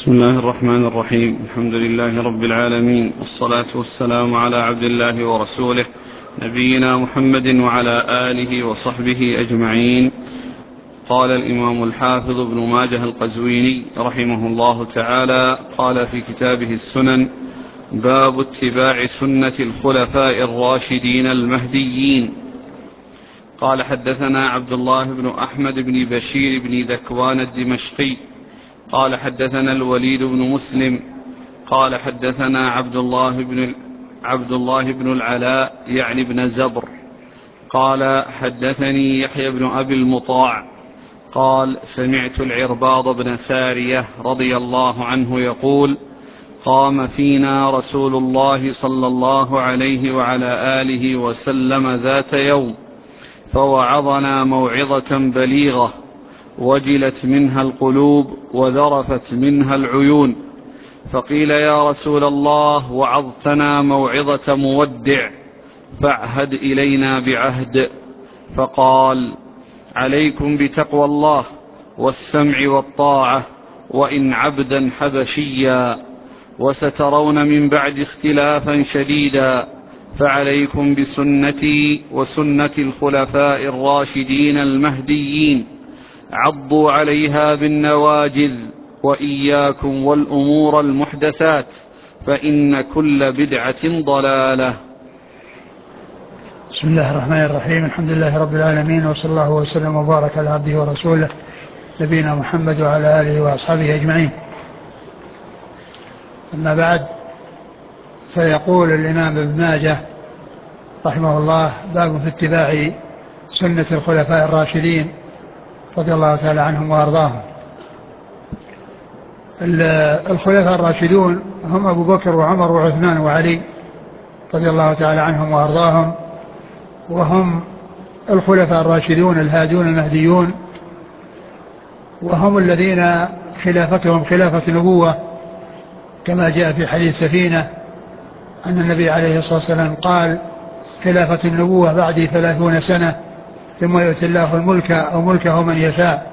بسم الله الرحمن الرحيم. الحمد لله رب العالمين، والصلاة والسلام على عبد الله ورسوله نبينا محمد وعلى آله وصحبه أجمعين. قال الإمام الحافظ ابن ماجه القزويني رحمه الله تعالى قال في كتابه السنن: باب اتباع سنة الخلفاء الراشدين المهديين. قال: حدثنا عبد الله بن أحمد بن بشير بن ذكوان الدمشقي قال: حدثنا الوليد بن مسلم قال: حدثنا عبد الله بن العلاء يعني بن زبر قال: حدثني يحيى بن أبي المطاع قال: سمعت العرباض بن سارية رضي الله عنه يقول: قام فينا رسول الله صلى الله عليه وعلى آله وسلم ذات يوم فوعظنا موعظة بليغة وجلت منها القلوب وذرفت منها العيون، فقيل: يا رسول الله، وعظتنا موعظة مودع فاعهد إلينا بعهد. فقال: عليكم بتقوى الله والسمع والطاعة، وإن عبدا حبشيا، وسترون من بعد اختلافا شديدا، فعليكم بسنتي وسنة الخلفاء الراشدين المهديين، عضوا عليها بالنواجذ، وإياكم والأمور المحدثات، فإن كل بدعة ضلالة. بسم الله الرحمن الرحيم. الحمد لله رب العالمين، وصلى الله وسلم وبارك على عبده ورسوله نبينا محمد وعلى آله وأصحابه أجمعين. أما بعد، فيقول الإمام ابن ماجه رحمه الله: باب في اتباع سنة الخلفاء الراشدين رضي الله تعالى عنهم وأرضاهم. الخلفاء الراشدون هم أبو بكر وعمر وعثمان وعلي رضي الله تعالى عنهم وأرضاهم، وهم الخلفاء الراشدون الهادون المهديون، وهم الذين خلافتهم خلافة نبوة، كما جاء في حديث سفينة أن النبي عليه الصلاة والسلام قال: خلافة النبوة بعدي 30 سنة، ثم يؤتي الله الملك أو ملكه من يشاء.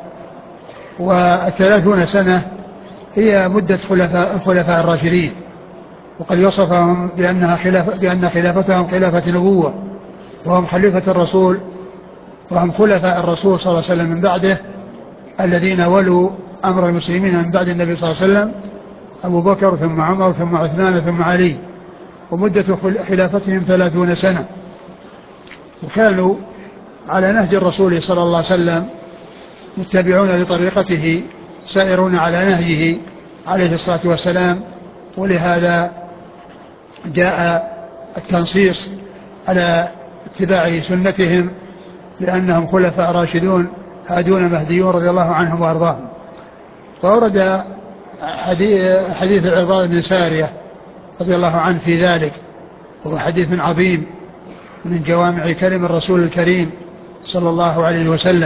و30 سنة هي مدة الخلفاء الراشدين، وقد وصفهم بأن خلافتهم خلافة نبوة، وهم خليفة الرسول، وهم خلفاء الرسول صلى الله عليه وسلم من بعده، الذين ولوا أمر المسلمين من بعد النبي صلى الله عليه وسلم: أبو بكر ثم عمر ثم عثمان ثم علي، ومدة خلافتهم 30 سنة، وكانوا على نهج الرسول صلى الله عليه وسلم، متبعون لطريقته، سائرون على نهجه عليه الصلاة والسلام. ولهذا جاء التنصيص على اتباع سنتهم، لأنهم خلفاء راشدون هادون مهديون رضي الله عنهم وأرضاهم. فورد حديث العرباض بن سارية رضي الله عنه في ذلك، وهو حديث عظيم من جوامع كلم الرسول الكريم صلى الله عليه وسلم،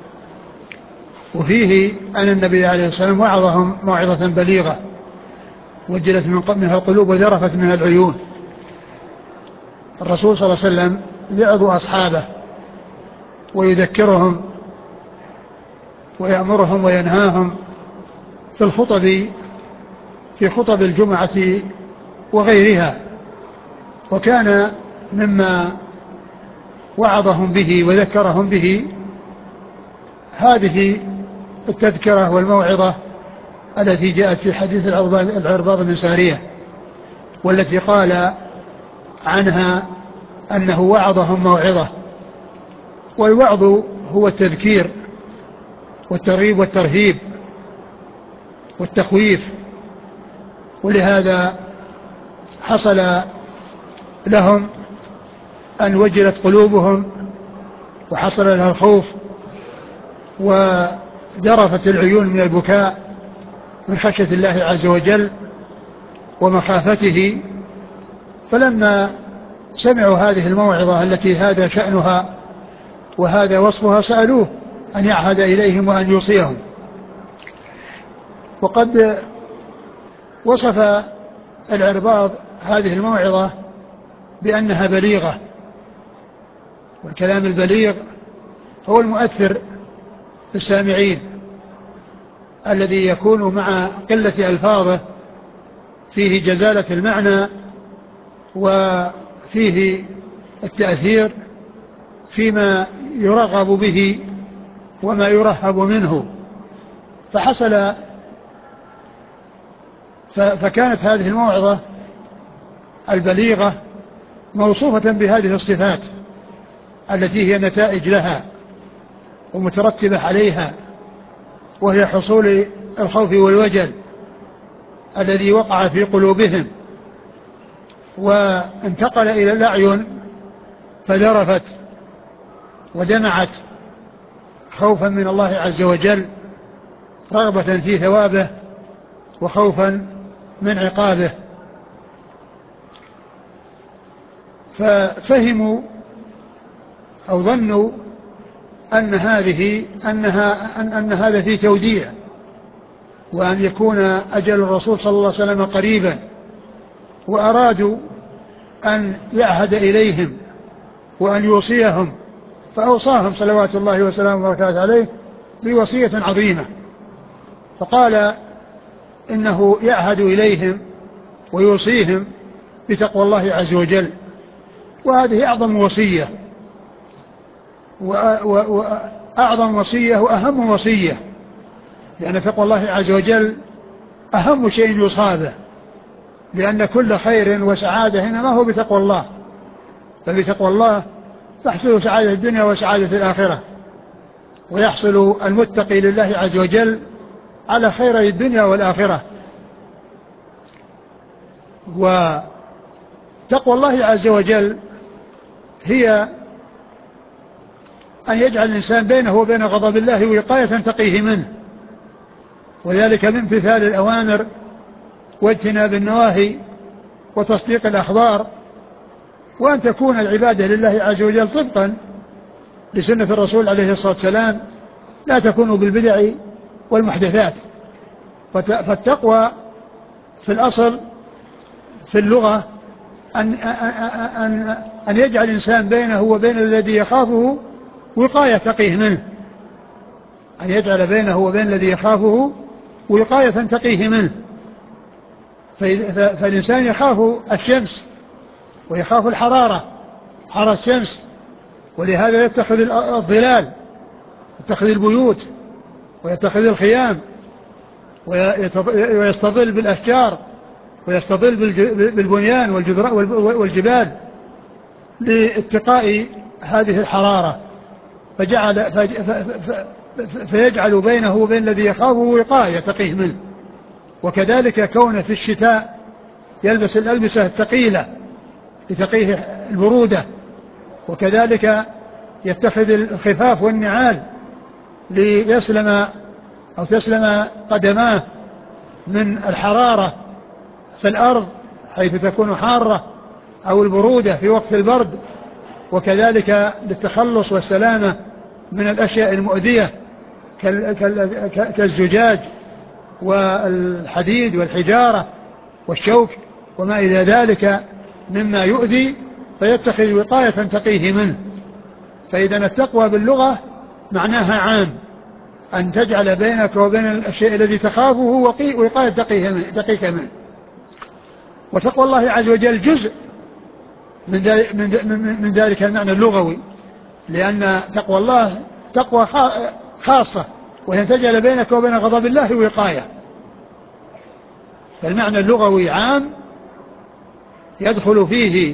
وفيه أن النبي عليه الصلاة والسلام وعظهم موعظة بليغة وجلت منها القلوب وذرفت منها العيون. الرسول صلى الله عليه وسلم يعظ أصحابه ويذكرهم ويأمرهم وينهاهم في خطب الجمعة وغيرها، وكان مما وعظهم به وذكرهم به هذه التذكرة والموعظة التي جاءت في حديث العرباض بن سارية، والتي قال عنها أنه وعظهم موعظة. والوعظ هو التذكير والترغيب والترهيب والتخويف، ولهذا حصل لهم أن وجلت قلوبهم وحصل لها الخوف وذرفت العيون من البكاء من خشية الله عز وجل ومخافته. فلما سمعوا هذه الموعظة التي هذا شأنها وهذا وصفها سألوه أن يعهد إليهم وأن يوصيهم. وقد وصف العرباض هذه الموعظة بأنها بليغة، والكلام البليغ هو المؤثر في السامعين، الذي يكون مع قلة ألفاظه فيه جزالة المعنى وفيه التأثير فيما يرغب به وما يرهب منه. فكانت هذه الموعظة البليغة موصوفة بهذه الصفات التي هي نتائج لها ومترتبة عليها، وهي حصول الخوف والوجل الذي وقع في قلوبهم وانتقل إلى الأعين فذرفت ودمعت خوفا من الله عز وجل، رغبة في ثوابه وخوفا من عقابه. ففهموا أو ظنوا أن هذا فيه توديع، وأن يكون أجل الرسول صلى الله عليه وسلم قريبا، وأرادوا أن يعهد إليهم وأن يوصيهم، فأوصاهم صلوات الله وسلامه وبركاته عليه بوصية عظيمة، فقال إنه يعهد إليهم ويوصيهم بتقوى الله عز وجل، وهذه أعظم وصية وأعظم وصية وأهم وصية، لأن تقوى الله عز وجل أهم شيء يصابه، لأن كل خير وسعادة إنما هو بتقوى الله، فبتقوى الله تحصل سعادة الدنيا وسعادة الآخرة، ويحصل المتقي لله عز وجل على خير الدنيا والآخرة. وتقوى الله عز وجل هي أن يجعل الإنسان بينه وبين غضب الله وقاية تقيه منه، وذلك من امتثال الأوامر واجتناب النواهي وتصديق الأخبار، وأن تكون العبادة لله عز وجل طبقا لسنة الرسول عليه الصلاة والسلام، لا تكون بالبدع والمحدثات. فالتقوى في الأصل في اللغة أن يجعل الإنسان بينه وبين الذي يخافه وقاية تقيه منه، أن يجعل بينه وبين الذي يخافه وقاية تقيه منه. فالإنسان يخاف الشمس ويخاف الحرارة، حر الشمس، ولهذا يتخذ الظلال، يتخذ البيوت ويتخذ الخيام ويستظل بالأشجار ويستظل بالبنيان والجبال لاتقاء هذه الحرارة، فيجعل بينه وبين الذي يخافه وقاية تقيه منه. وكذلك كونه في الشتاء يلبس الألبسة الثقيلة لتقيه البرودة، وكذلك يتخذ الخفاف والنعال ليسلم أو تسلم قدماه من الحرارة في الأرض حيث تكون حارة أو البرودة في وقت البرد، وكذلك للتخلص والسلامة من الأشياء المؤذية كالزجاج والحديد والحجارة والشوك وما إلى ذلك مما يؤذي، فيتخذ وقاية تقيه منه. فإذا التقوى باللغة معناها عام، أن تجعل بينك وبين الشيء الذي تخافه وقاية تقيك منه. وتقوى الله عز وجل جزء من ذلك المعنى اللغوي، لأن تقوى الله تقوى خاصة، وهي تجعل بينك وبين غضب الله وقاية. فالمعنى اللغوي عام يدخل فيه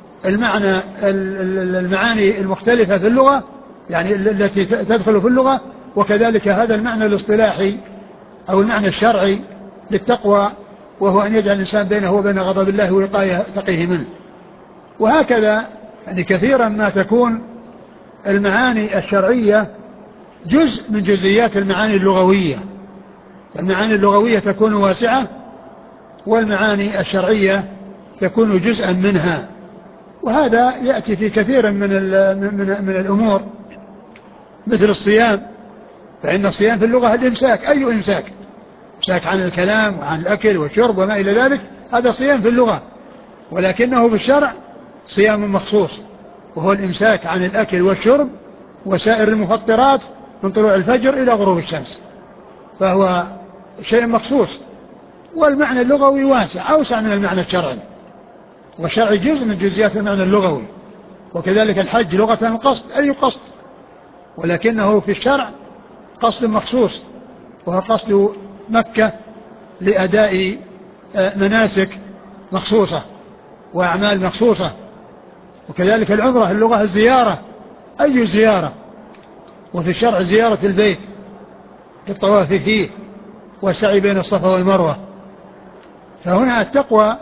المعاني المختلفة في اللغة، يعني التي تدخل في اللغة، وكذلك هذا المعنى الاصطلاحي أو المعنى الشرعي للتقوى، وهو أن يجعل الإنسان بينه وبين غضب الله وقاية تقيه منه. وهكذا يعني كثيرا ما تكون المعاني الشرعية جزء من جزئيات المعاني اللغوية، المعاني اللغوية تكون واسعة والمعاني الشرعية تكون جزءا منها. وهذا يأتي في كثير من الأمور، مثل الصيام، فإن الصيام في اللغة الإمساك، أي إمساك عن الكلام وعن الأكل والشرب وما إلى ذلك، هذا صيام في اللغة، ولكنه بالشرع صيام مخصوص، وهو الإمساك عن الأكل والشرب وسائر المفطرات من طلوع الفجر إلى غروب الشمس، فهو شيء مخصوص، والمعنى اللغوي واسع أوسع من المعنى الشرعي، والشرع جزء من جزئيات المعنى اللغوي. وكذلك الحج لغة القصد، أي قصد، ولكنه في الشرع قصد مخصوص، وهو قصد مكة لأداء مناسك مخصوصة وأعمال مخصوصة. وكذلك العمرة اللغة الزيارة، أي زيارة، وفي الشرع زيارة البيت الطواف فيه والسعي بين الصفا والمروة. فهنا التقوى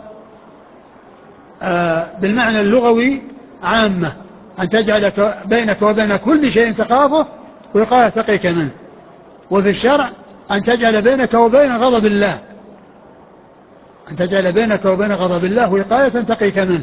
بالمعنى اللغوي عامة، أن تجعل بينك وبين كل شيء تخافه وقاية تقيك منه. وفي الشرع أن تجعل بينك وبين غضب الله، أن تجعل بينك وبين غضب الله وقاية تقيك منه.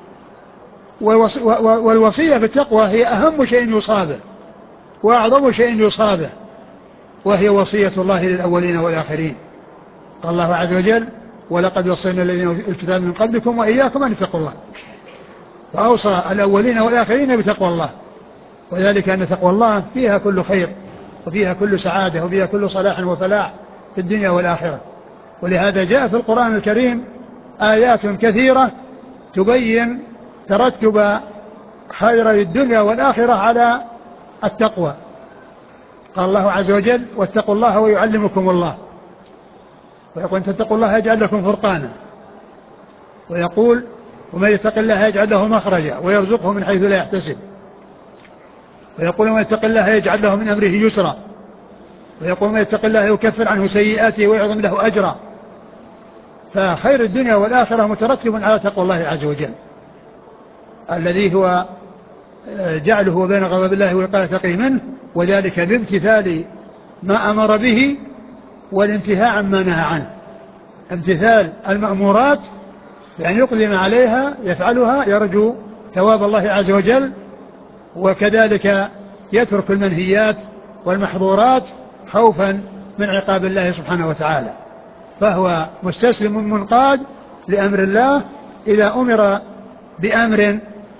والوصية بالتقوى هي أهم شيء يصابه وأعظم شيء يصابه، وهي وصية الله للأولين والآخرين. قال الله عز وجل: ولقد وصينا الذين أوتوا الكتاب من قبلكم وإياكم أن اتقوا الله. فأوصى الأولين والآخرين بتقوى الله، وذلك أن تقوى الله فيها كل خير، وفيها كل سعادة، وفيها كل صلاح وفلاح في الدنيا والآخرة. ولهذا جاء في القرآن الكريم آيات كثيرة تبين ترتب خيري الدنيا والآخرة على التقوى. قال الله عز وجل: واتقوا الله ويعلمكم الله. ويقول: تتقوا الله يجعل لكم فرقانا. ويقول: ومن يتق الله يجعل له مخرجا ويرزقه من حيث لا يحتسب. ويقول: ومن يتق الله يجعل له من أمره يسرا. ويقول: ومن يتق الله يكفر عنه سيئاته ويعظم له أجرا. فخير الدنيا والآخرة مترتب على تقوى الله عز وجل، الذي هو جعله بين غضب الله وقاية تقي منه، وذلك بامتثال ما أمر به والانتهاء عما نهى عنه. امتثال المأمورات بأن يقدم عليها يفعلها يرجو ثواب الله عز وجل، وكذلك يترك المنهيات والمحظورات خوفا من عقاب الله سبحانه وتعالى. فهو مستسلم منقاد لأمر الله إذا أمر بأمر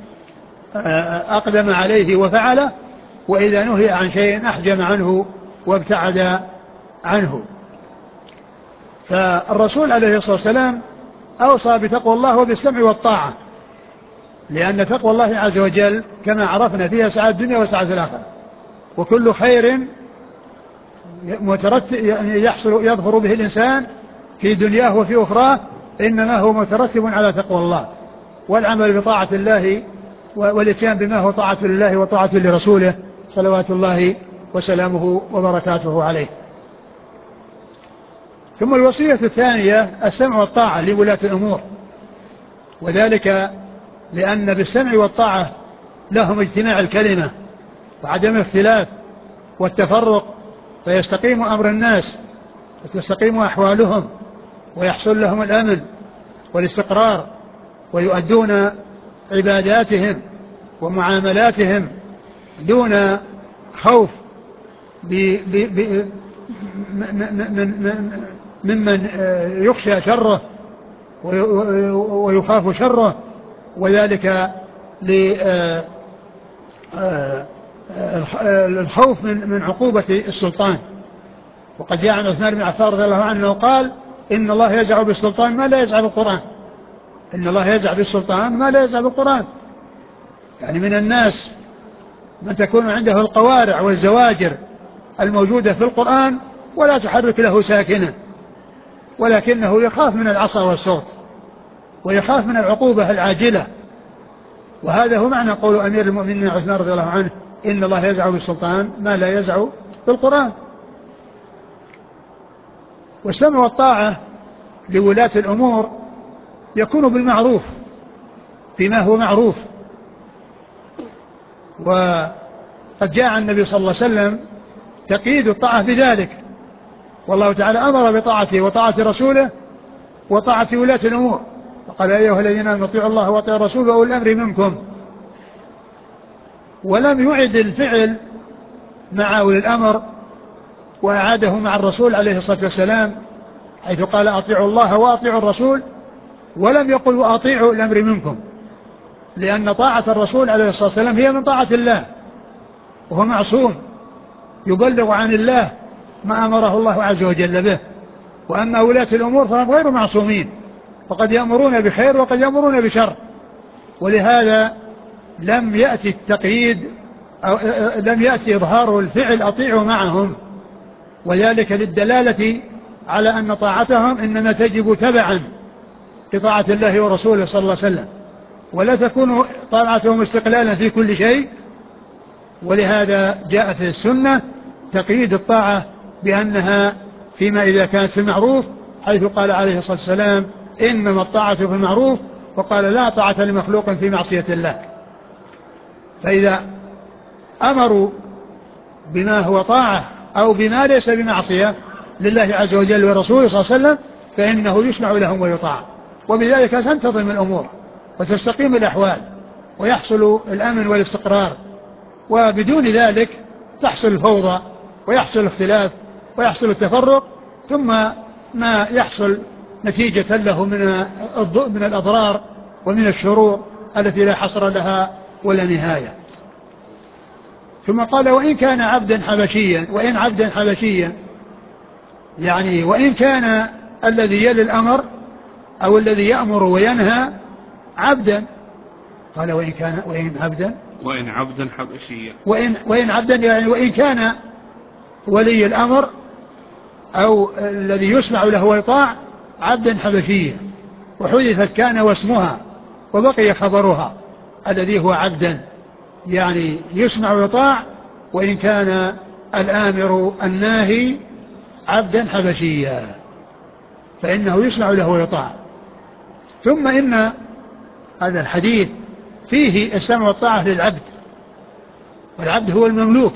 أقدم عليه وفعله، وإذا نهي عن شيء أحجم عنه وابتعد عنه. فالرسول عليه الصلاة والسلام أوصى بتقوى الله وبالسمع والطاعة، لأن تقوى الله عز وجل كما عرفنا فيها سعادة الدنيا وسعادة الآخرة، وكل خير يظفر به الإنسان في دنياه وفي أخراه إنما هو مترتب على تقوى الله والعمل بطاعة الله والاتيان بما هو طاعة لله وطاعة لرسوله صلوات الله وسلامه وبركاته عليه. ثم الوصية الثانية السمع والطاعة لولاة الأمور، وذلك لأن بالسمع والطاعة لهم اجتماع الكلمة وعدم الاختلاف والتفرق، فيستقيم أمر الناس وتستقيم أحوالهم ويحصل لهم الأمن والاستقرار، ويؤدون عباداتهم ومعاملاتهم دون خوف ممن يخشى شره ويخاف شره، وذلك للخوف من عقوبة السلطان. وقد جاء عن عثمان بن عفان رضي الله عنه قال: إن الله يزع بالسلطان ما لا يزع بالقرآن. إن الله يزع بالسلطان ما لا يزع بالقرآن، يعني من الناس من تكون عنده القوارع والزواجر الموجودة في القرآن ولا تحرك له ساكنة، ولكنه يخاف من العصا والصوت ويخاف من العقوبة العاجلة. وهذا هو معنى قول أمير المؤمنين عثمان رضي الله عنه: إن الله يزع بالسلطان ما لا يزع بالقرآن. والسمع والطاعة لولاة الأمور يكون بالمعروف فيما هو معروف. وقد جاء عن النبي صلى الله عليه وسلم تقييد الطاعة بذلك، والله تعالى أمر بطاعته وطاعة رسوله وطاعة ولاة الأمور، وقال: يا أيها الذين آمنوا اطيعوا الله واطيعوا الرسول وأولي الأمر منكم. ولم يعد الفعل مع أولي الأمر وأعاده مع الرسول عليه الصلاة والسلام، حيث قال: أطيعوا الله وأطيعوا الرسول، ولم يقل: وأطيعوا الأمر منكم، لأن طاعة الرسول عليه الصلاة والسلام هي من طاعة الله، وهو معصوم يبلغ عن الله ما أمره الله عز وجل به، وأما ولاة الأمور فهم غير معصومين، فقد يأمرون بخير وقد يأمرون بشر، ولهذا لم يأتي التقييد أو لم يأتي إظهار الفعل أطيعوا معهم، وذلك للدلالة على أن طاعتهم إنما تجب تبعا لطاعة الله ورسوله صلى الله عليه وسلم، ولا تكون طاعتهم استقلالا في كل شيء. ولهذا جاء في السنة تقييد الطاعة بأنها فيما إذا كانت في المعروف، حيث قال عليه الصلاة والسلام إنما الطاعة في المعروف، وقال لا طاعة لمخلوق في معصية الله. فإذا أمروا بما هو طاعة أو بما ليس بمعصية لله عز وجل ورسوله صلى الله عليه وسلم فإنه يسمع لهم ويطاع، وبذلك تنتظم الأمور وتستقيم الأحوال ويحصل الأمن والاستقرار، وبدون ذلك تحصل الفوضى ويحصل الاختلاف ويحصل التفرق، ثم ما يحصل نتيجة له من الأضرار ومن الشرور التي لا حصر لها ولا نهاية. ثم قال وإن كان عبدا حبشيا، وإن عبدا حبشيا يعني وإن كان الذي يلي الأمر أو الذي يأمر وينهى عبدا، قال وإن عبدا حبشيا، وإن عبدا يعني وإن كان ولي الأمر أو الذي يسمع له ويطاع عبدا حبشيا، وحذفت كان واسمها وبقي خبرها الذي هو عبدا، يعني يسمع ويطاع وإن كان الآمر الناهي عبدا حبشيا فإنه يسمع له ويطاع. ثم إن هذا الحديث فيه السمع والطاعة للعبد، والعبد هو المملوك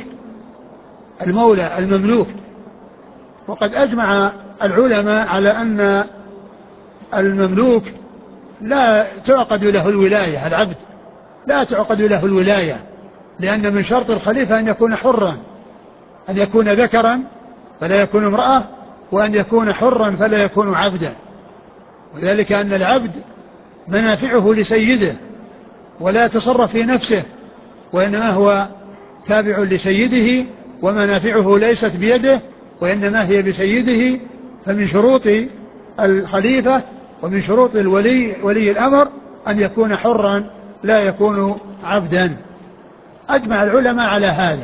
المولى المملوك، وقد أجمع العلماء على أن المملوك لا تعقد له الولاية، العبد لا تعقد له الولاية، لأن من شرط الخليفة أن يكون حرا، أن يكون ذكرا فلا يكون امرأة، وأن يكون حرا فلا يكون عبدا، وذلك أن العبد منافعه لسيده ولا يتصرف في نفسه، وإنما هو تابع لسيده ومنافعه ليست بيده وإنما هي بسيده. فمن شروط الخليفة ومن شروط ولي الأمر أن يكون حرا لا يكون عبدا. أجمع العلماء على هذا،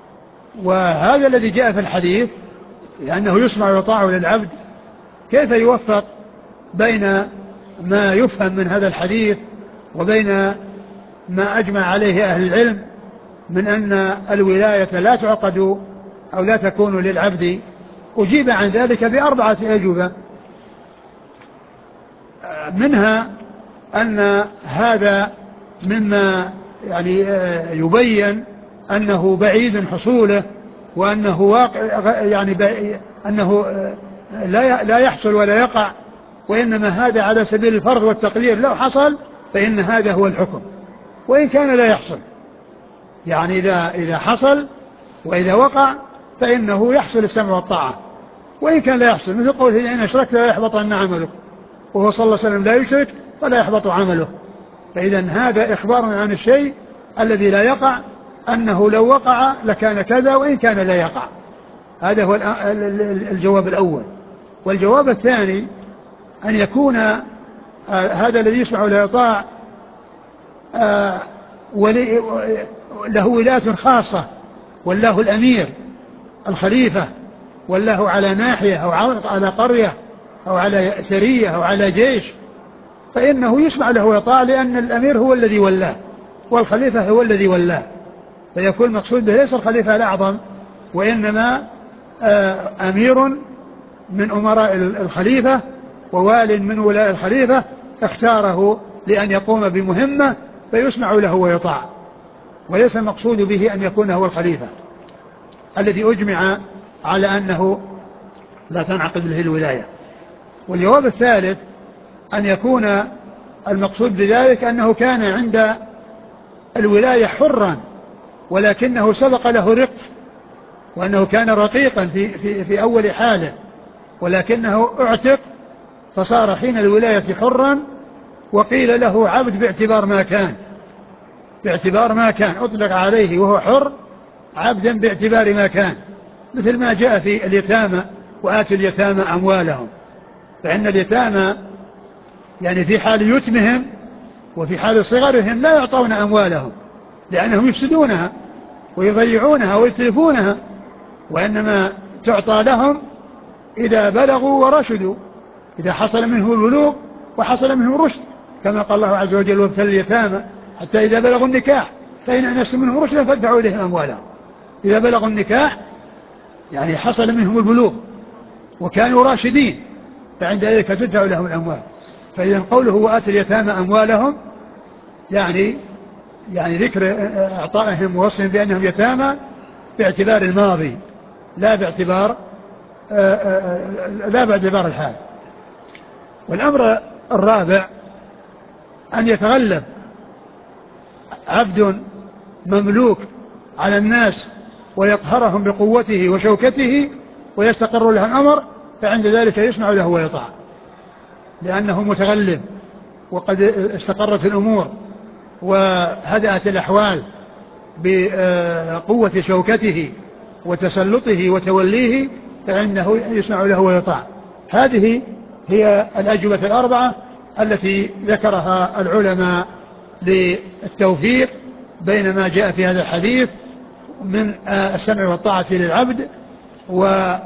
وهذا الذي جاء في الحديث لأنه يسمع ويطاع للعبد، كيف يوفق بين ما يفهم من هذا الحديث وبين ما أجمع عليه أهل العلم من أن الولاية لا تعقد أو لا تكون للعبد؟ أجيب عن ذلك بأربعة أجوبة، منها أن هذا مما يعني يبين أنه بعيد حصوله، وأنه واقع يعني أنه لا يحصل ولا يقع، وإنما هذا على سبيل الفرض والتقدير، لو حصل فإن هذا هو الحكم، وإن كان لا يحصل يعني إذا حصل وإذا وقع فإنه يحصل السمع والطاعة، وإن كان لا يحصل، مثل قوله إن أشركت لا يحبطن عملك، وهو صلى الله عليه وسلم لا يشرك ولا يحبط عمله. فإذا هذا إخبار عن الشيء الذي لا يقع أنه لو وقع لكان كذا وإن كان لا يقع. هذا هو الجواب الأول. والجواب الثاني أن يكون هذا الذي يسمع ولا يطاع له ولاية خاصة، والله الأمير الخليفة، والله على ناحية أو على قرية أو على سرية أو على جيش، فإنه يسمع له ويطاع، لأن الأمير هو الذي ولاه والخليفة هو الذي ولاه، فيكون المقصود به ليس الخليفة الأعظم، وإنما أمير من أمراء الخليفة ووال من ولاء الخليفة اختاره لأن يقوم بمهمة فيسمع له ويطاع، وليس المقصود به أن يكون هو الخليفة الذي أجمع على أنه لا تنعقد له الولاية. والجواب الثالث أن يكون المقصود بذلك أنه كان عند الولاية حرا ولكنه سبق له رق، وأنه كان رقيقا في أول حاله، ولكنه اعتق فصار حين الولاية حرا، وقيل له عبد باعتبار ما كان أطلق عليه وهو حر عبدا باعتبار ما كان، مثل ما جاء في اليتامى وآتوا اليتامى أموالهم، فإن اليتامى يعني في حال يتمهم وفي حال صغرهم لا يعطون أموالهم لأنهم يفسدونها ويضيعونها ويتلفونها، وإنما تعطى لهم إذا بلغوا ورشدوا، إذا حصل منه البلوغ وحصل منه الرشد، كما قال الله عز وجل وابتلوا اليتامى حتى إذا بلغوا النكاح فإن أنستم منهم رشدا فادفعوا إليهم أموالهم. إذا بلغوا النكاح يعني حصل منهم البلوغ وكانوا راشدين فعند ذلك تدفع لهم الأموال. فإذا قوله وآتوا اليتامى أموالهم يعني ذكر إعطائهم ووصفهم بأنهم يتامى باعتبار الماضي لا باعتبار الحال. والأمر الرابع أن يتغلب عبد مملوك على الناس ويقهرهم بقوته وشوكته ويستقر له الأمر، فعند ذلك يسمع له ويطاع لأنه متغلب وقد استقرت الأمور وهدأت الأحوال بقوة شوكته وتسلطه وتوليه، فإنه يسمع له ويطاع. هذه هي الأجوبة الأربعة التي ذكرها العلماء للتوفيق بين ما جاء في هذا الحديث من السمع والطاعة للعبد وما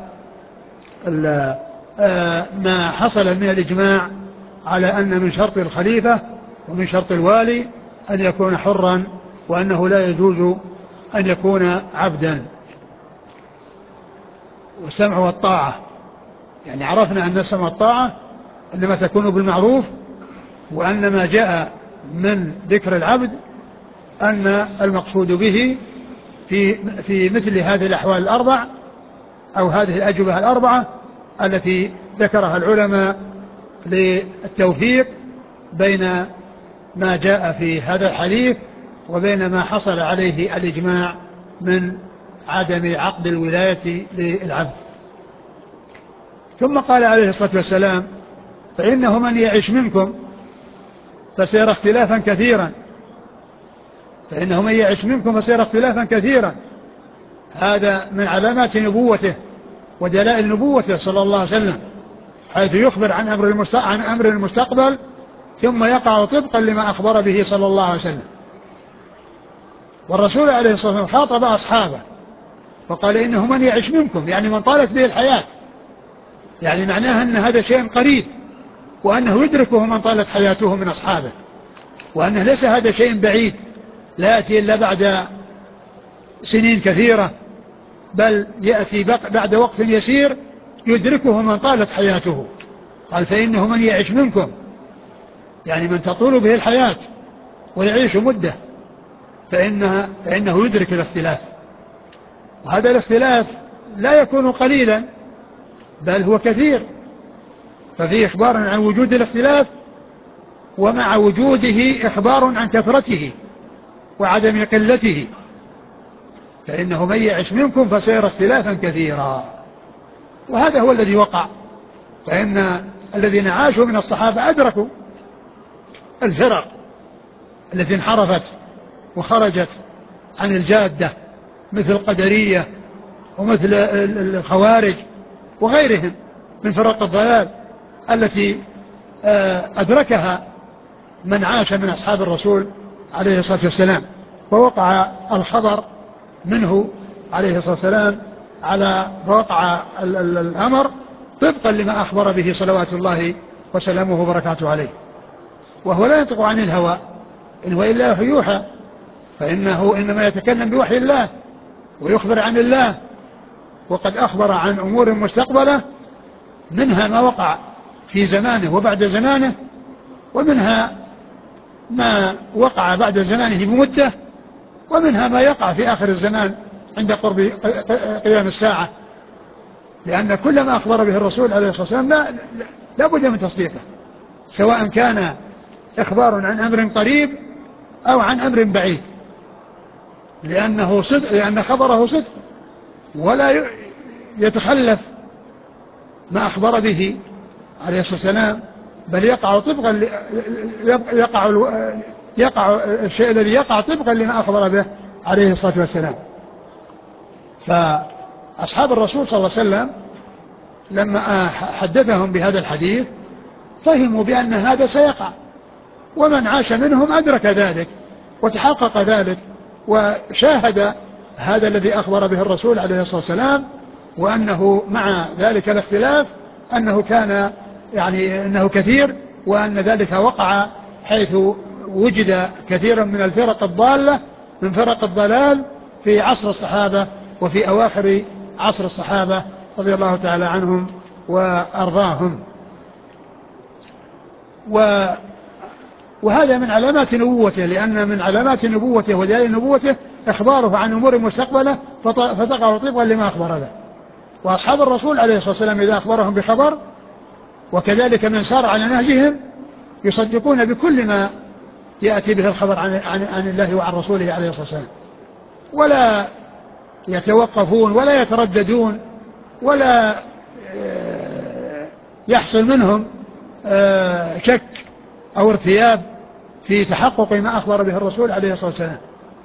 حصل من الإجماع على أن من شرط الخليفة ومن شرط الوالي أن يكون حرا، وأنه لا يجوز أن يكون عبدا. والسمع والطاعة يعني عرفنا أن السمع والطاعة إنما تكون بالمعروف، وأن ما جاء من ذكر العبد أن المقصود به في مثل هذه الأحوال الأربع أو هذه الأجوبة الأربعة التي ذكرها العلماء للتوفيق بين ما جاء في هذا الحديث وبين ما حصل عليه الإجماع من عدم عقد الولاية للعبد. ثم قال عليه الصلاة والسلام فإنه من يعش منكم فسيرى اختلافا كثيرا، فإنه من يعش منكم فسيرى اختلافا كثيرا. هذا من علامات نبوته ودلائل نبوته صلى الله عليه وسلم، حيث يخبر عن أمر المستقبل ثم يقع طبقا لما أخبر به صلى الله عليه وسلم. والرسول عليه الصلاة والسلام خاطب أصحابه وقال إنه من يعش منكم يعني من طالت به الحياة، يعني معناها أن هذا شيء قريب وأنه يدركه من طالت حياته من أصحابه، وأنه ليس هذا شيء بعيد لا يأتي إلا بعد سنين كثيرة، بل يأتي بعد وقت يسير يدركه من طالت حياته. قال فإنه من يعش منكم يعني من تطول به الحياة ويعيش مدة فإنه يدرك الاختلاف، وهذا الاختلاف لا يكون قليلا بل هو كثير، ففيه إخبار عن وجود الاختلاف ومع وجوده إخبار عن كثرته وعدم قلته. فإنه من يعش منكم فسيرى اختلافا كثيرا، وهذا هو الذي وقع. فإن الذين عاشوا من الصحابة أدركوا الفرق التي انحرفت وخرجت عن الجادة مثل القدرية ومثل الخوارج وغيرهم من فرق الضلال التي أدركها من عاش من أصحاب الرسول عليه الصلاة والسلام، فوقع الخبر منه عليه الصلاة والسلام فوقع الأمر طبقا لما أخبر به صلوات الله وسلامه وبركاته عليه. وهو لا ينطق عن الهوى إن هو إلا وحي يوحى، فإنه إنما يتكلم بوحي الله ويخبر عن الله، وقد أخبر عن أمور مستقبلة منها ما وقع في زمانه وبعد زمانه، ومنها ما وقع بعد زمانه بمدة، ومنها ما يقع في آخر الزمان عند قرب قيام الساعة، لأن كل ما أخبر به الرسول عليه الصلاة والسلام لا بد من تصديقه، سواء كان إخبار عن أمر قريب أو عن أمر بعيد، لأن خبره صدق ولا يتخلف ما أخبر به عليه الصلاة والسلام، بل يقع طبقا يقع الشيء الذي يقع طبقا لما أخبر به عليه الصلاة والسلام. فأصحاب الرسول صلى الله عليه وسلم لما حدثهم بهذا الحديث فهموا بأن هذا سيقع، ومن عاش منهم أدرك ذلك وتحقق ذلك وشاهد هذا الذي أخبر به الرسول عليه الصلاة والسلام، وأنه مع ذلك الاختلاف أنه كان يعني أنه كثير، وأن ذلك وقع حيث وجد كثيرا من الفرق الضالة من فرق الضلال في عصر الصحابة وفي أواخر عصر الصحابة رضي الله تعالى عنهم وأرضاهم. وهذا من علامات نبوته، لأن من علامات نبوته ودلائل نبوته إخباره عن أمور مستقبلة فتقع طبقا لما أخبر به. وأصحاب الرسول عليه الصلاة والسلام إذا أخبرهم بخبر وكذلك من سار على نهجهم يصدقون بكل ما يأتي به الخبر عن الله وعن رسوله عليه الصلاة والسلام، ولا يتوقفون ولا يترددون ولا يحصل منهم شك أو ارتياب في تحقق ما أخبر به الرسول عليه الصلاة والسلام.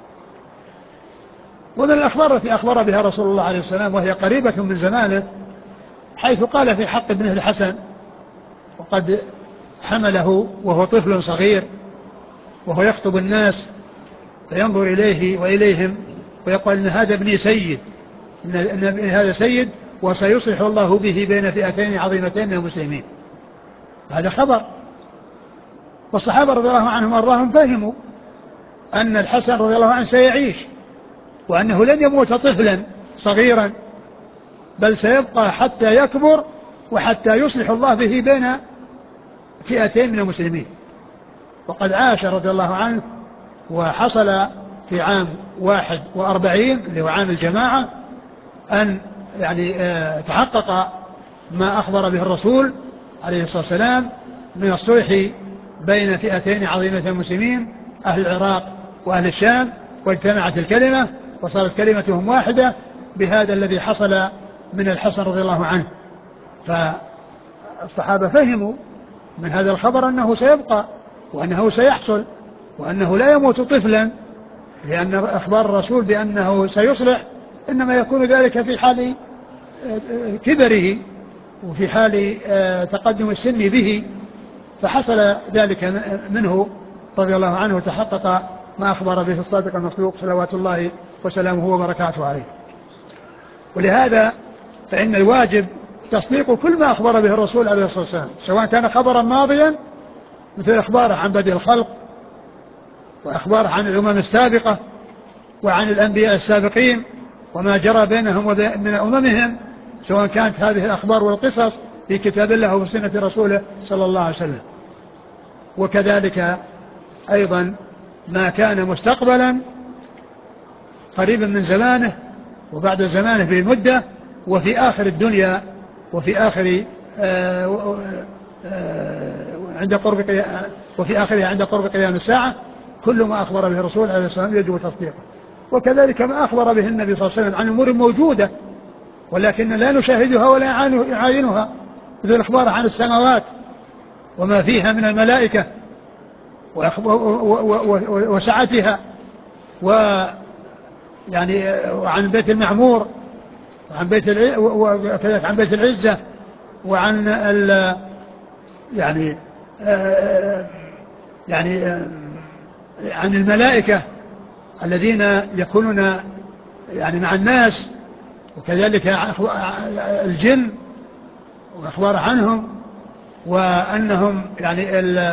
ومن الأخبار التي أخبر بها رسول الله عليه الصلاة والسلام وهي قريبة من زمانه، حيث قال في حق ابنه الحسن وقد حمله وهو طفل صغير وهو يخطب الناس فينظر إليه وإليهم ويقول إن هذا ابني سيد، إن هذا سيد وسيصلح الله به بين فئتين عظيمتين من المسلمين. هذا خبر. والصحابة رضي الله عنهم وارضاهم فهموا أن الحسن رضي الله عنه سيعيش، وأنه لن يموت طفلا صغيرا، بل سيبقى حتى يكبر وحتى يصلح الله به بين فئتين من المسلمين. وقد عاش رضي الله عنه وحصل في عام 41 اللي هو عام الجماعة أن يعني تحقق ما أخبر به الرسول عليه الصلاة والسلام من الصلح بين فئتين عظيمة من المسلمين، أهل العراق وأهل الشام، واجتمعت الكلمة وصارت كلمتهم واحدة بهذا الذي حصل من الحسن رضي الله عنه. فالصحابة فهموا من هذا الخبر أنه سيبقى وأنه سيحصل وأنه لا يموت طفلا، لأن أخبار الرسول بأنه سيصلح إنما يكون ذلك في حال كبره وفي حال تقدم السن به، فحصل ذلك منه رضي الله عنه وتحقق ما أخبر به الصادق المصدوق صلوات الله وسلامه وبركاته عليه. ولهذا فإن الواجب تصديق كل ما أخبر به الرسول عليه الصلاة والسلام، سواء كان خبرا ماضيا مثل أخباره عن بدء الخلق وأخباره عن الأمم السابقة وعن الأنبياء السابقين وما جرى بينهم من أممهم، سواء كانت هذه الأخبار والقصص في كتاب الله وسنة رسوله صلى الله عليه وسلم. وكذلك أيضا ما كان مستقبلا قريبا من زمانه وبعد زمانه بمدة وفي آخر الدنيا وفي آخر وفي آخرها عند قرب قيام الساعة، كل ما أخبر به الرسول عليه الصلاة والسلام يجب تصديقه. وكذلك ما أخبر به النبي صلى الله عليه وسلم عن أمور موجودة ولكن لا نشاهدها ولا يعاينها، مثل الأخبار عن السماوات وما فيها من الملائكة وسعتها ويعني وعن بيت المعمور وعن وكذلك عن بيت العزة وعن عن الملائكة الذين يكونون يعني مع الناس، وكذلك الجن وأخبار عنهم وأنهم يعني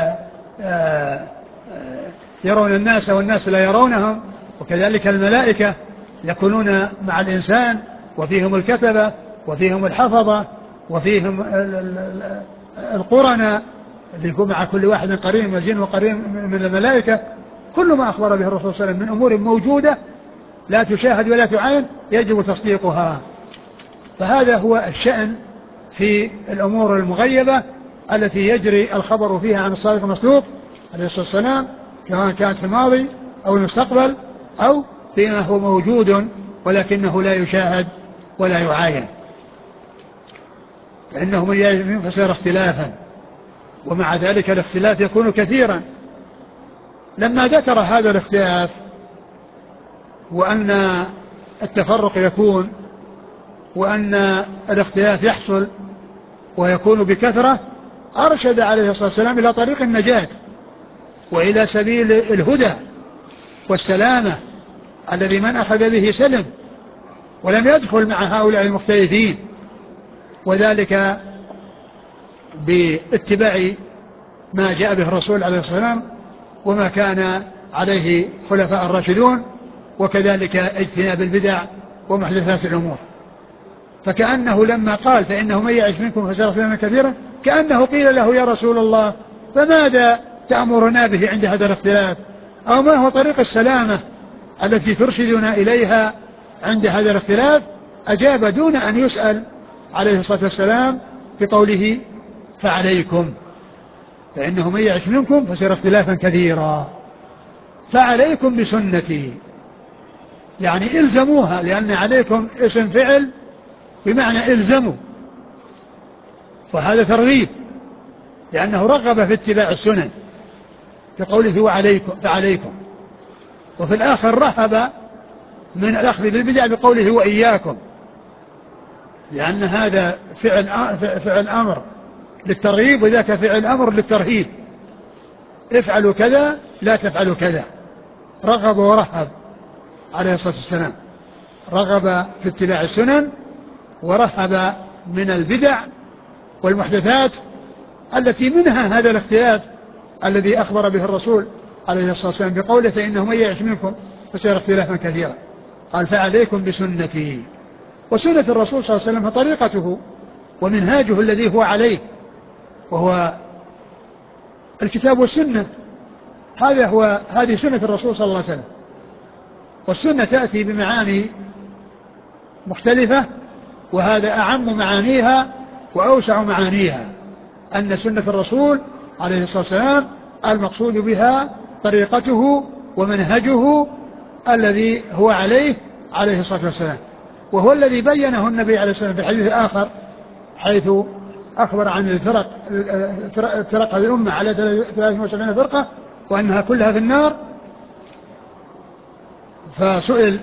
يرون الناس والناس لا يرونهم، وكذلك الملائكة يكونون مع الإنسان وفيهم الكتبة وفيهم الحفظة وفيهم القرناء اللي يكون مع كل واحد قرين من الجن وقرين من الملائكة. كل ما أخبر به الرسول صلى الله عليه وسلم من أمور موجودة لا تشاهد ولا تعاين يجب تصديقها. فهذا هو الشأن في الأمور المغيبة التي يجري الخبر فيها عن الصادق المصدوق عليه الصلاة والسلام، سواء كانت في الماضي أو المستقبل أو فيما هو موجود ولكنه لا يشاهد ولا يعاين، فإنه من يجب فسير اختلافا، ومع ذلك الاختلاف يكون كثيرا. لما ذكر هذا الاختلاف وأن التفرق يكون وأن الاختلاف يحصل ويكون بكثرة أرشد عليه الصلاة والسلام إلى طريق النجاة وإلى سبيل الهدى والسلامة الذي من أخذ به سلم، ولم يدخل مع هؤلاء المختلفين، وذلك باتباع ما جاء به الرسول عليه الصلاة والسلام وما كان عليه خلفاء الراشدون، وكذلك اجتناب البدع ومحدثات الأمور. فكأنه لما قال فإنه من يعش منكم فسيرى اختلافا كثيرا، كأنه قيل له يا رسول الله فماذا تأمرنا به عند هذا الاختلاف، أو ما هو طريق السلامة التي ترشدنا إليها عند هذا الاختلاف؟ أجاب دون أن يسأل عليه الصلاة والسلام بقوله فعليكم، فإنه من يعش منكم فسيرى اختلافا كثيرا، فعليكم بسنتي، يعني إلزموها، لأن عليكم اسم فعل بمعنى إلزموا، وهذا ترغيب لأنه رغب في اتباع السنن بقوله وعليكم فعليكم، وفي الآخر رهب من الأخذ بالبدع بقوله وإياكم، لأن هذا فعل أمر للترغيب وذاك فعل أمر للترهيب، افعلوا كذا لا تفعلوا كذا. رغب ورهب عليه الصلاة والسلام، رغب في اتباع السنن ورهب من البدع والمحدثات التي منها هذا الاختلاف الذي أخبر به الرسول عليه الصلاة والسلام بقوله فإنه من يعش منكم فسيرى اختلافا كثيرا. قال فعليكم بسنتي، وسنة الرسول صلى الله عليه وسلم طريقته ومنهاجه الذي هو عليه، وهو الكتاب والسنة. هذه سنة الرسول صلى الله عليه وسلم، والسنة تأتي بمعاني مختلفة، وهذا أعم معانيها وأوسع معانيها، أن سنة الرسول عليه الصلاة والسلام المقصود بها طريقته ومنهجه الذي هو عليه الصلاة والسلام، وهو الذي بينه النبي عليه الصلاة والسلام في الحديث الآخر حيث أخبر عن الفرق هذه الأمة على 73 فرقة وأنها كلها في النار. فسئل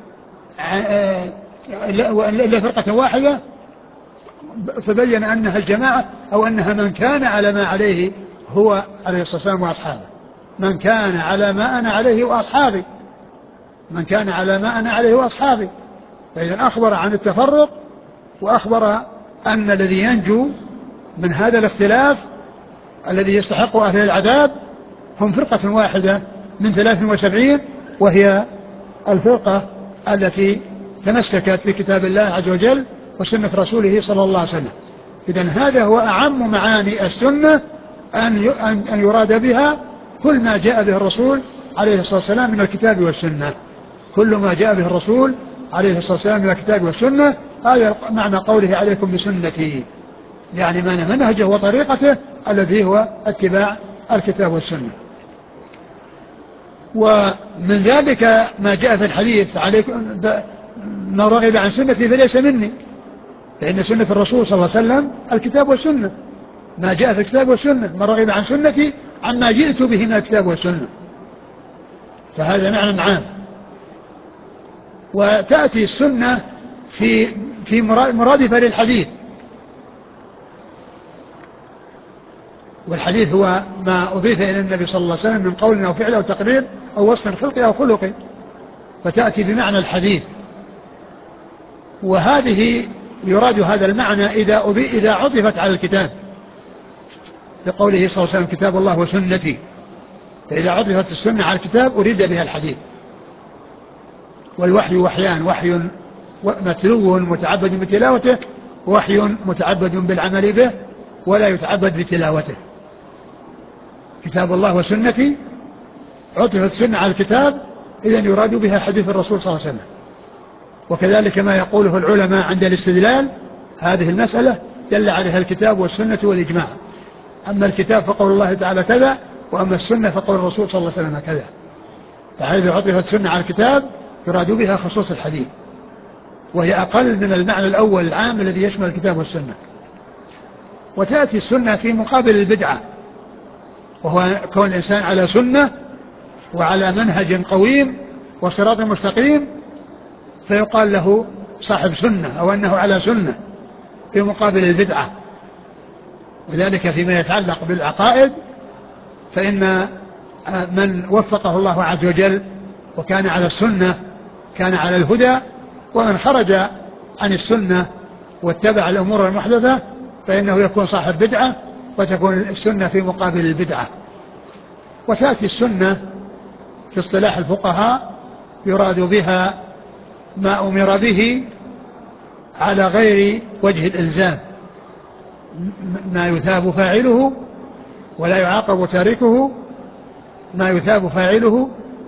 إلا فرقة واحدة، فبين أنها الجماعة، أو أنها من كان على ما عليه هو عليه الصلاة والسلام وأصحابه، من كان على ما أنا عليه وأصحابي، من كان على ما أنا عليه وأصحابي. فإذا أخبر عن التفرق، وأخبر أن الذي ينجو من هذا الاختلاف الذي يستحق أهل العذاب هم فرقة واحدة من 73، وهي الفرقة التي تمسكت بكتاب الله عز وجل وسنة رسوله صلى الله عليه وسلم. إذن هذا هو أعم معاني السنة، أن يراد بها كل ما جاء به الرسول عليه الصلاة والسلام من الكتاب والسنة، كل ما جاء به الرسول عليه الصلاة والسلام من الكتاب والسنة. هذا معنى قوله عليكم بسنتي، يعني منهجه وطريقته الذي هو اتباع الكتاب والسنة. ومن ذلك ما جاء في الحديث عليكم من رغب عن سنتي فليس مني، فإن سنة الرسول صلى الله عليه وسلم الكتاب والسنة، ما جاء في الكتاب والسنة، من رغب عن سنتي عما جئت به من الكتاب والسنة، فهذا معنى عام. وتأتي السنة في مرادفة للحديث، والحديث هو ما أضيف إلى النبي صلى الله عليه وسلم من قول أو فعل أو تقرير أو وصف خلقي أو خلقي، فتأتي بمعنى الحديث. وهذه يراد هذا المعنى إذا عطفت على الكتاب لقوله صلى الله عليه وسلم كتاب الله وسنتي، فإذا عطفت السنة على الكتاب أريد بها الحديث. والوحي وحيان، وحي متلو متعبد بتلاوته، وحي متعبد بالعمل به ولا يتعبد بتلاوته. كتاب الله وسنتي عطفت السنة على الكتاب، إذن يراد بها حديث الرسول صلى الله عليه وسلم. وكذلك ما يقوله العلماء عند الاستدلال هذه المسألة دل عليها الكتاب والسنة والإجماع. أما الكتاب فقول الله تعالى كذا، وأما السنة فقول الرسول صلى الله عليه وسلم كذا. فحيث عطفت السنة على الكتاب يراد بها خصوص الحديث، وهي أقل من المعنى الأول العام الذي يشمل الكتاب والسنة. وتأتي السنة في مقابل البدعة، وهو كون الإنسان على سنة وعلى منهج قويم وصراط مستقيم فيقال له صاحب سنة أو أنه على سنة، في مقابل البدعة وذلك فيما يتعلق بالعقائد، فإن من وفقه الله عز وجل وكان على السنة كان على الهدى، ومن خرج عن السنة واتبع الأمور المحدثة فإنه يكون صاحب بدعة، وتكون السنة في مقابل البدعة. وتأتي السنة في اصطلاح الفقهاء يراد بها ما أمر به على غير وجه الإلزام، ما يثاب فاعله ولا يعاقب تاركه، ما يثاب فاعله،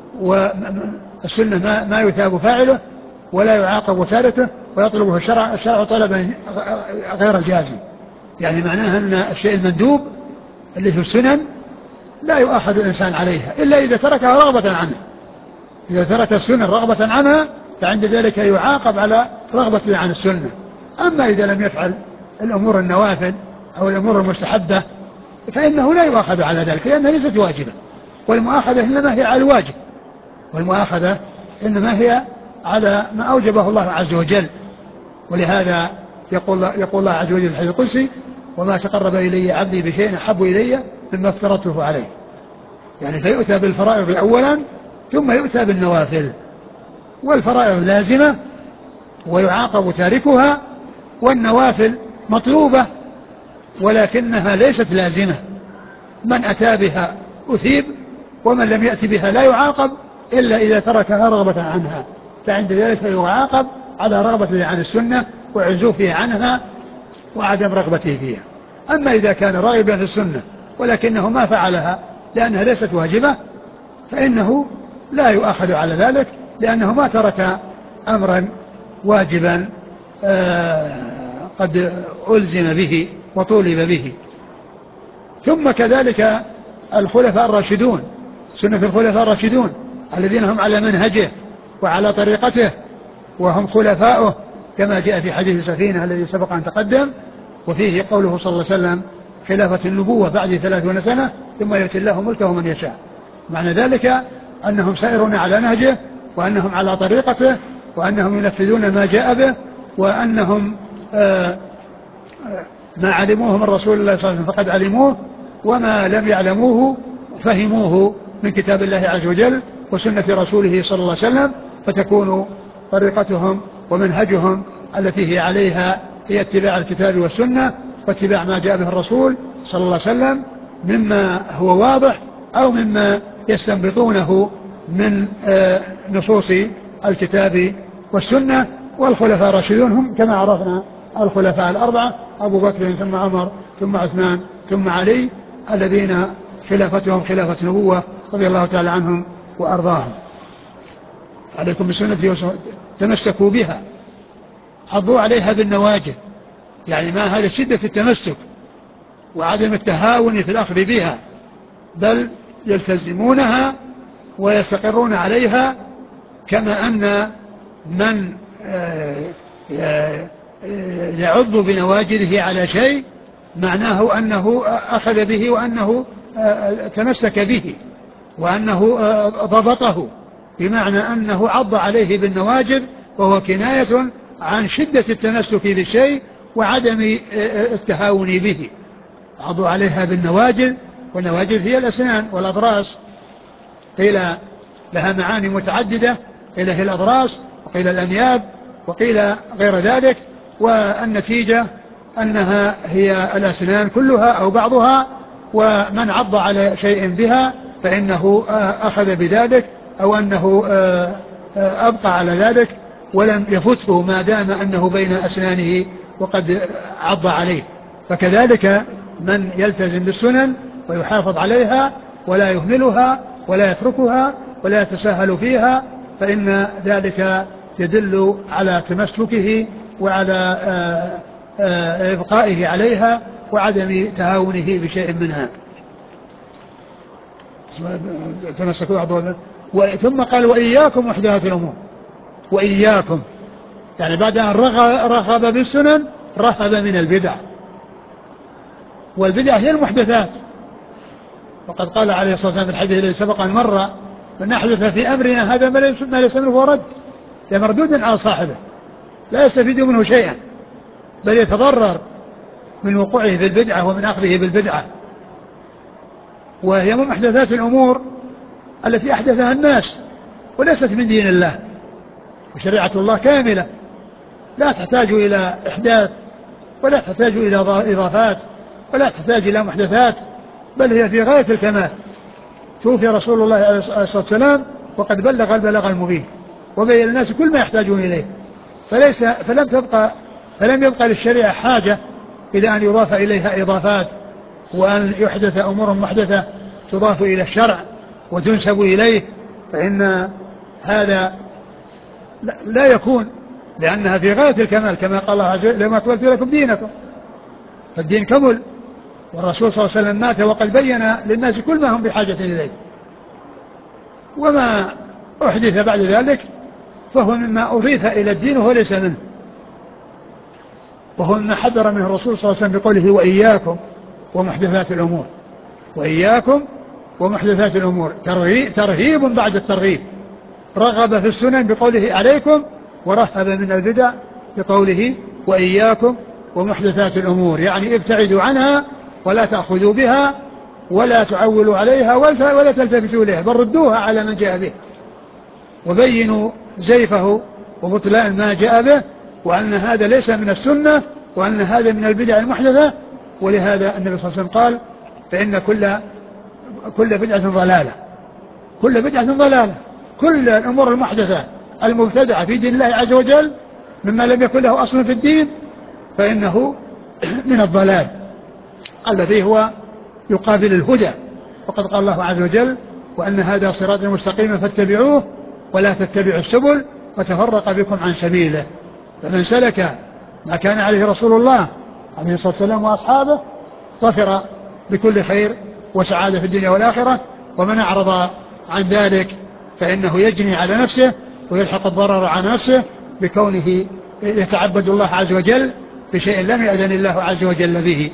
والسنة ما يثاب فاعله ولا يعاقب تاركه، ويطلبه الشرع طلبا غير جازم. يعني معناها أن الشيء المندوب اللي في السنن لا يؤاخذ الإنسان عليها إلا إذا تركها رغبة عنه. إذا ترك السنن رغبة عنها فعند ذلك يعاقب على رغبة عن السنة. أما إذا لم يفعل الأمور النوافل أو الأمور المستحبة فإنه لا يؤاخذ على ذلك، لأنها ليست واجبة، والمؤاخذة إنما هي على الواجب، والمؤاخذة إنما هي على ما أوجبه الله عز وجل. ولهذا يقول الله عز وجل في الحديث القدسي: وما تقرب إلي عبدي بشيء أحب إلي مما افترضته عليه. يعني فيؤتى بالفرائض أولا ثم يؤتى بالنوافل، والفرائض لازمة ويعاقب تاركها، والنوافل مطلوبة ولكنها ليست لازمة. من أتى بها أثيب، ومن لم يأتي بها لا يعاقب إلا إذا تركها رغبة عنها، فعند ذلك يعاقب على رغبته عن السنة وعزوفه عنها وعدم رغبته فيها. أما إذا كان راغبا في السنة ولكنه ما فعلها لأنها ليست واجبة فإنه لا يؤاخذ على ذلك، لأنه ما ترك أمرا واجبا قد ألزم به وطولب به. ثم كذلك الخلفاء الراشدون، سنة الخلفاء الراشدون الذين هم على منهجه وعلى طريقته وهم خلفاؤه، كما جاء في حديث سفينة الذي سبق أن تقدم، وفيه قوله صلى الله عليه وسلم: خلافة النبوة بعد 30 سنة ثم يؤتي الله ملكه من يشاء. معنى ذلك أنهم سائرون على نهجه، وأنهم على طريقته، وأنهم ينفذون ما جاء به، وأنهم ما علموه من رسول الله صلى الله عليه وسلم فقد علموه، وما لم يعلموه فهموه من كتاب الله عز وجل وسنة رسوله صلى الله عليه وسلم، فتكون طريقتهم ومنهجهم التي هي عليها هي اتباع الكتاب والسنة واتباع ما جاء به الرسول صلى الله عليه وسلم مما هو واضح أو مما يستنبطونه من نصوص الكتاب والسنة. والخلفاء الراشدون هم كما عرفنا الخلفاء الأربعة: أبو بكر ثم عمر ثم عثمان ثم علي، الذين خلافتهم خلافة نبوة رضي الله تعالى عنهم وأرضاهم. عليكم بسنتي تمسكوا بها، حضوا عليها بالنواجذ، يعني ما هذا شدة التمسك وعدم التهاون في الأخذ بها، بل يلتزمونها ويستقرون عليها. كما أن من يعض بنواجذه على شيء معناه أنه أخذ به وأنه تمسك به وأنه ضبطه، بمعنى أنه عض عليه بالنواجذ، وهو كناية عن شدة التمسك بالشيء وعدم التهاون به. عضوا عليها بالنواجذ، والنواجذ هي الأسنان والأضراس، قيل لها معاني متعددة، قيل هي الأضراس وقيل الأنياب وقيل غير ذلك، والنتيجة أنها هي الأسنان كلها أو بعضها، ومن عض على شيء بها فإنه أخذ بذلك أو أنه أبقى على ذلك ولم يفته ما دام أنه بين أسنانه وقد عض عليه. فكذلك من يلتزم بالسنن ويحافظ عليها ولا يهملها ولا يتركها ولا يتساهل فيها، فإن ذلك يدل على تمسكه وعلى إبقائه عليها وعدم تهاونه بشيء منها. تمسكوا بعضهم. ثم قال: وإياكم محدثات الأمور. وإياكم يعني بعد أن رغب بالسنن رهب من البدع، والبدع هي المحدثات. وقد قال عليه الصلاة والسلام في الحديث الذي سبق أن مر: من أحدث في أمرنا هذا ما ليس منه فهو رد، مردود على صاحبه لا يستفيد منه شيئا بل يتضرر من وقوعه في البدعة ومن أخذه بالبدعة. وهي من محدثات الأمور التي أحدثها الناس وليست من دين الله. وشريعة الله كاملة لا تحتاج إلى إحداث ولا تحتاج إلى إضافات ولا تحتاج إلى محدثات، بل هي في غاية الكمال. توفي رسول الله عليه الصلاة والسلام وقد بلغ البلاغ المبين وبين الناس كل ما يحتاجون إليه، فلم يبقى للشريعة حاجة إلى أن يضاف إليها إضافات وأن يحدث أمور محدثة تضاف إلى الشرع وتنسب إليه، فإن هذا لا يكون، لأنها في غاية الكمال كما قال الله عز وجل: لما أكملت لكم دينكم. فالدين كمل، والرسول صلى الله عليه وسلم مات وقد بين للناس كل ما هم بحاجة إليه، وما أحدث بعد ذلك فهو مما أضيف إلى الدين وهو ليس منه، وهو مما حذر منه الرسول صلى الله عليه وسلم بقوله: وإياكم ومحدثات الأمور. وإياكم ومحدثات الأمور، ترهيب بعد الترغيب. رغب في السنن بقوله: عليكم، ورهب من البدع بقوله: وإياكم ومحدثات الأمور، يعني ابتعدوا عنها ولا تأخذوا بها ولا تعولوا عليها ولا تلتفتوا إليها، بل ردوها على من جاء به وبينوا زيفه وبطلان ما جاء به، وأن هذا ليس من السنة وأن هذا من البدع المحدثة. ولهذا النبي صلى الله عليه وسلم قال: فإن كل بدعة ضلالة. كل بدعة ضلالة، كل الأمور المحدثة المبتدعة في دين الله عز وجل مما لم يكن له أصل في الدين فإنه من الضلال الذي هو يقابل الهدى. وقد قال الله عز وجل: وأن هذا صراطي مستقيما فاتبعوه ولا تتبعوا السبل فتفرق بكم عن سبيله. فمن سلك ما كان عليه رسول الله عليه الصلاة والسلام وأصحابه ظفر بكل خير وسعادة في الدنيا والآخرة، ومن أعرض عن ذلك فإنه يجني على نفسه ويلحق الضرر على نفسه بكونه يتعبد الله عز وجل بشيء لم يأذن الله عز وجل به.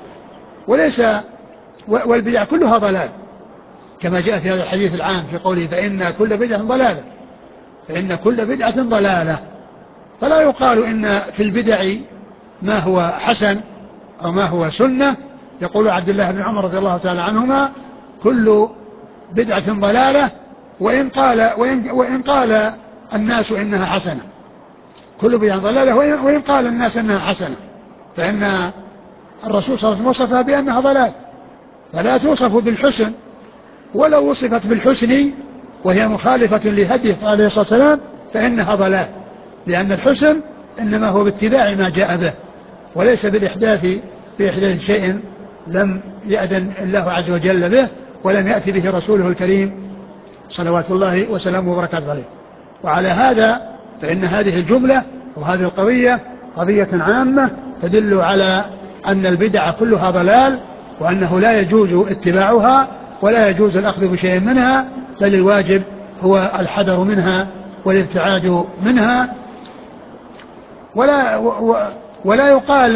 والبدع كلها ضلال، كما جاء في هذا الحديث العام في قوله: فإن كل بدعة ضلالة. فإن كل بدعة ضلالة. فلا يقال إن في البدع ما هو حسن أو ما هو سنة. يقول عبد الله بن عمر رضي الله تعالى عنهما: كل بدعة ضلالة وإن قال الناس إنها حسنة. كل بدعة ضلالة وإن قال الناس إنها حسنة، فإن الرسول صلى الله عليه وسلم وصفها بأنها ضلال، فلا توصف بالحسن. ولو وصفت بالحسن وهي مخالفة لهديه عليه الصلاة والسلام فإنها ضلال، لأن الحسن إنما هو باتباع ما جاء به وليس بالإحداث شيء لم يأذن الله عز وجل به ولم يأتي به رسوله الكريم صلوات الله وسلامه وبركاته عليه. وعلى هذا فإن هذه الجملة وهذه القضية قضية عامة تدل على أن البدع كلها ضلال، وأنه لا يجوز اتباعها ولا يجوز الأخذ بشيء منها، بل الواجب هو الحذر منها والابتعاد منها. ولا يقال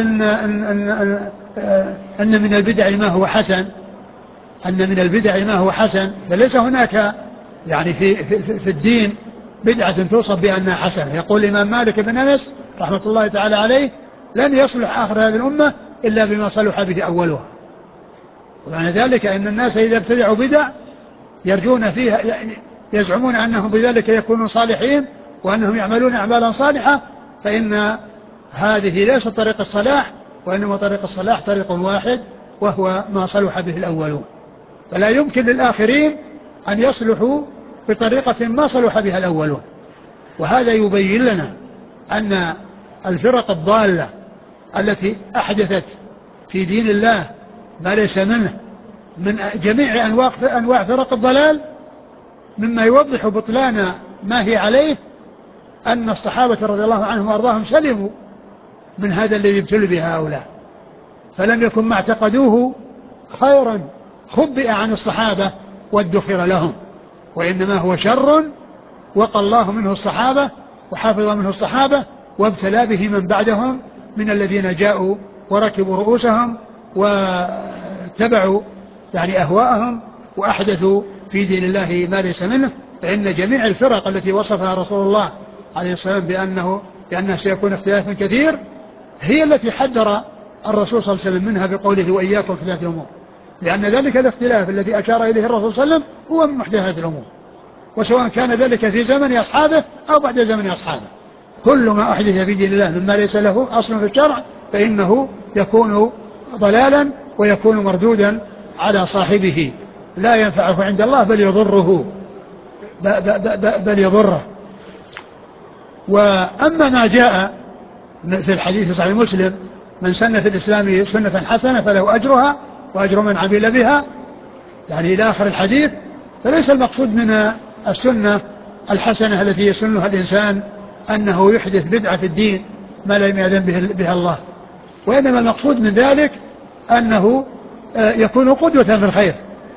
أن من البدع ما هو حسن، أن من البدع ما هو حسن، فليس هناك يعني في الدين بدعة توصف بأنها حسنة. يقول الإمام مالك بن أنس رحمة الله تعالى عليه: لن يصلح آخر هذه الأمة إلا بما صلح به أولها. ومعنى ذلك أن الناس إذا ابتدعوا بدع يرجون فيها، يزعمون أنهم بذلك يكونون صالحين وأنهم يعملون أعمالا صالحة، فإن هذه ليست طريق الصلاح، وإنما طريق الصلاح طريق واحد وهو ما صلح به الأولون. فلا يمكن للآخرين أن يصلحوا بطريقة ما صلح بها الأولون. وهذا يبين لنا أن الفرق الضالة التي أحدثت في دين الله ما ليس منه من جميع أنواع فرق الضلال، مما يوضح بطلان ما هي عليه أن الصحابة رضي الله عنهم وأرضاهم سلموا من هذا الذي ابتلوا به هؤلاء، فلم يكن ما اعتقدوه خيرا خبئ عن الصحابة وادخر لهم، وإنما هو شر وقى الله منه الصحابة وحافظ منه الصحابة وابتلى به من بعدهم من الذين جاءوا وركبوا رؤوسهم واتبعوا يعني أهواءهم وأحدثوا في دين الله ما ليس منه. فإن جميع الفرق التي وصفها رسول الله عليه الصلاة والسلام بأنها سيكون اختلاف كثير هي التي حذر الرسول صلى الله عليه وسلم منها بقوله وإياكم في ذات الأمور، لأن ذلك الاختلاف الذي أشار إليه الرسول صلى الله عليه وسلم هو من محدثات الأمور، وسواء كان ذلك في زمن أصحابه أو بعد زمن أصحابه. كل ما أحدث في دين الله مما ليس له أصل في الشرع فإنه يكون ضلالا ويكون مردودا على صاحبه، لا ينفعه عند الله بل يضره وأما ما جاء في الحديث في صحيح مسلم من سن في الإسلام سنة حسنة فله أجرها وأجر من عمل بها، يعني إلى آخر الحديث، فليس المقصود من السنة الحسنة التي يسنها الإنسان أنه يحدث بدعة في الدين ما لم يأذن بها الله، وإنما المقصود من ذلك أنه يكون قدوة في الخير،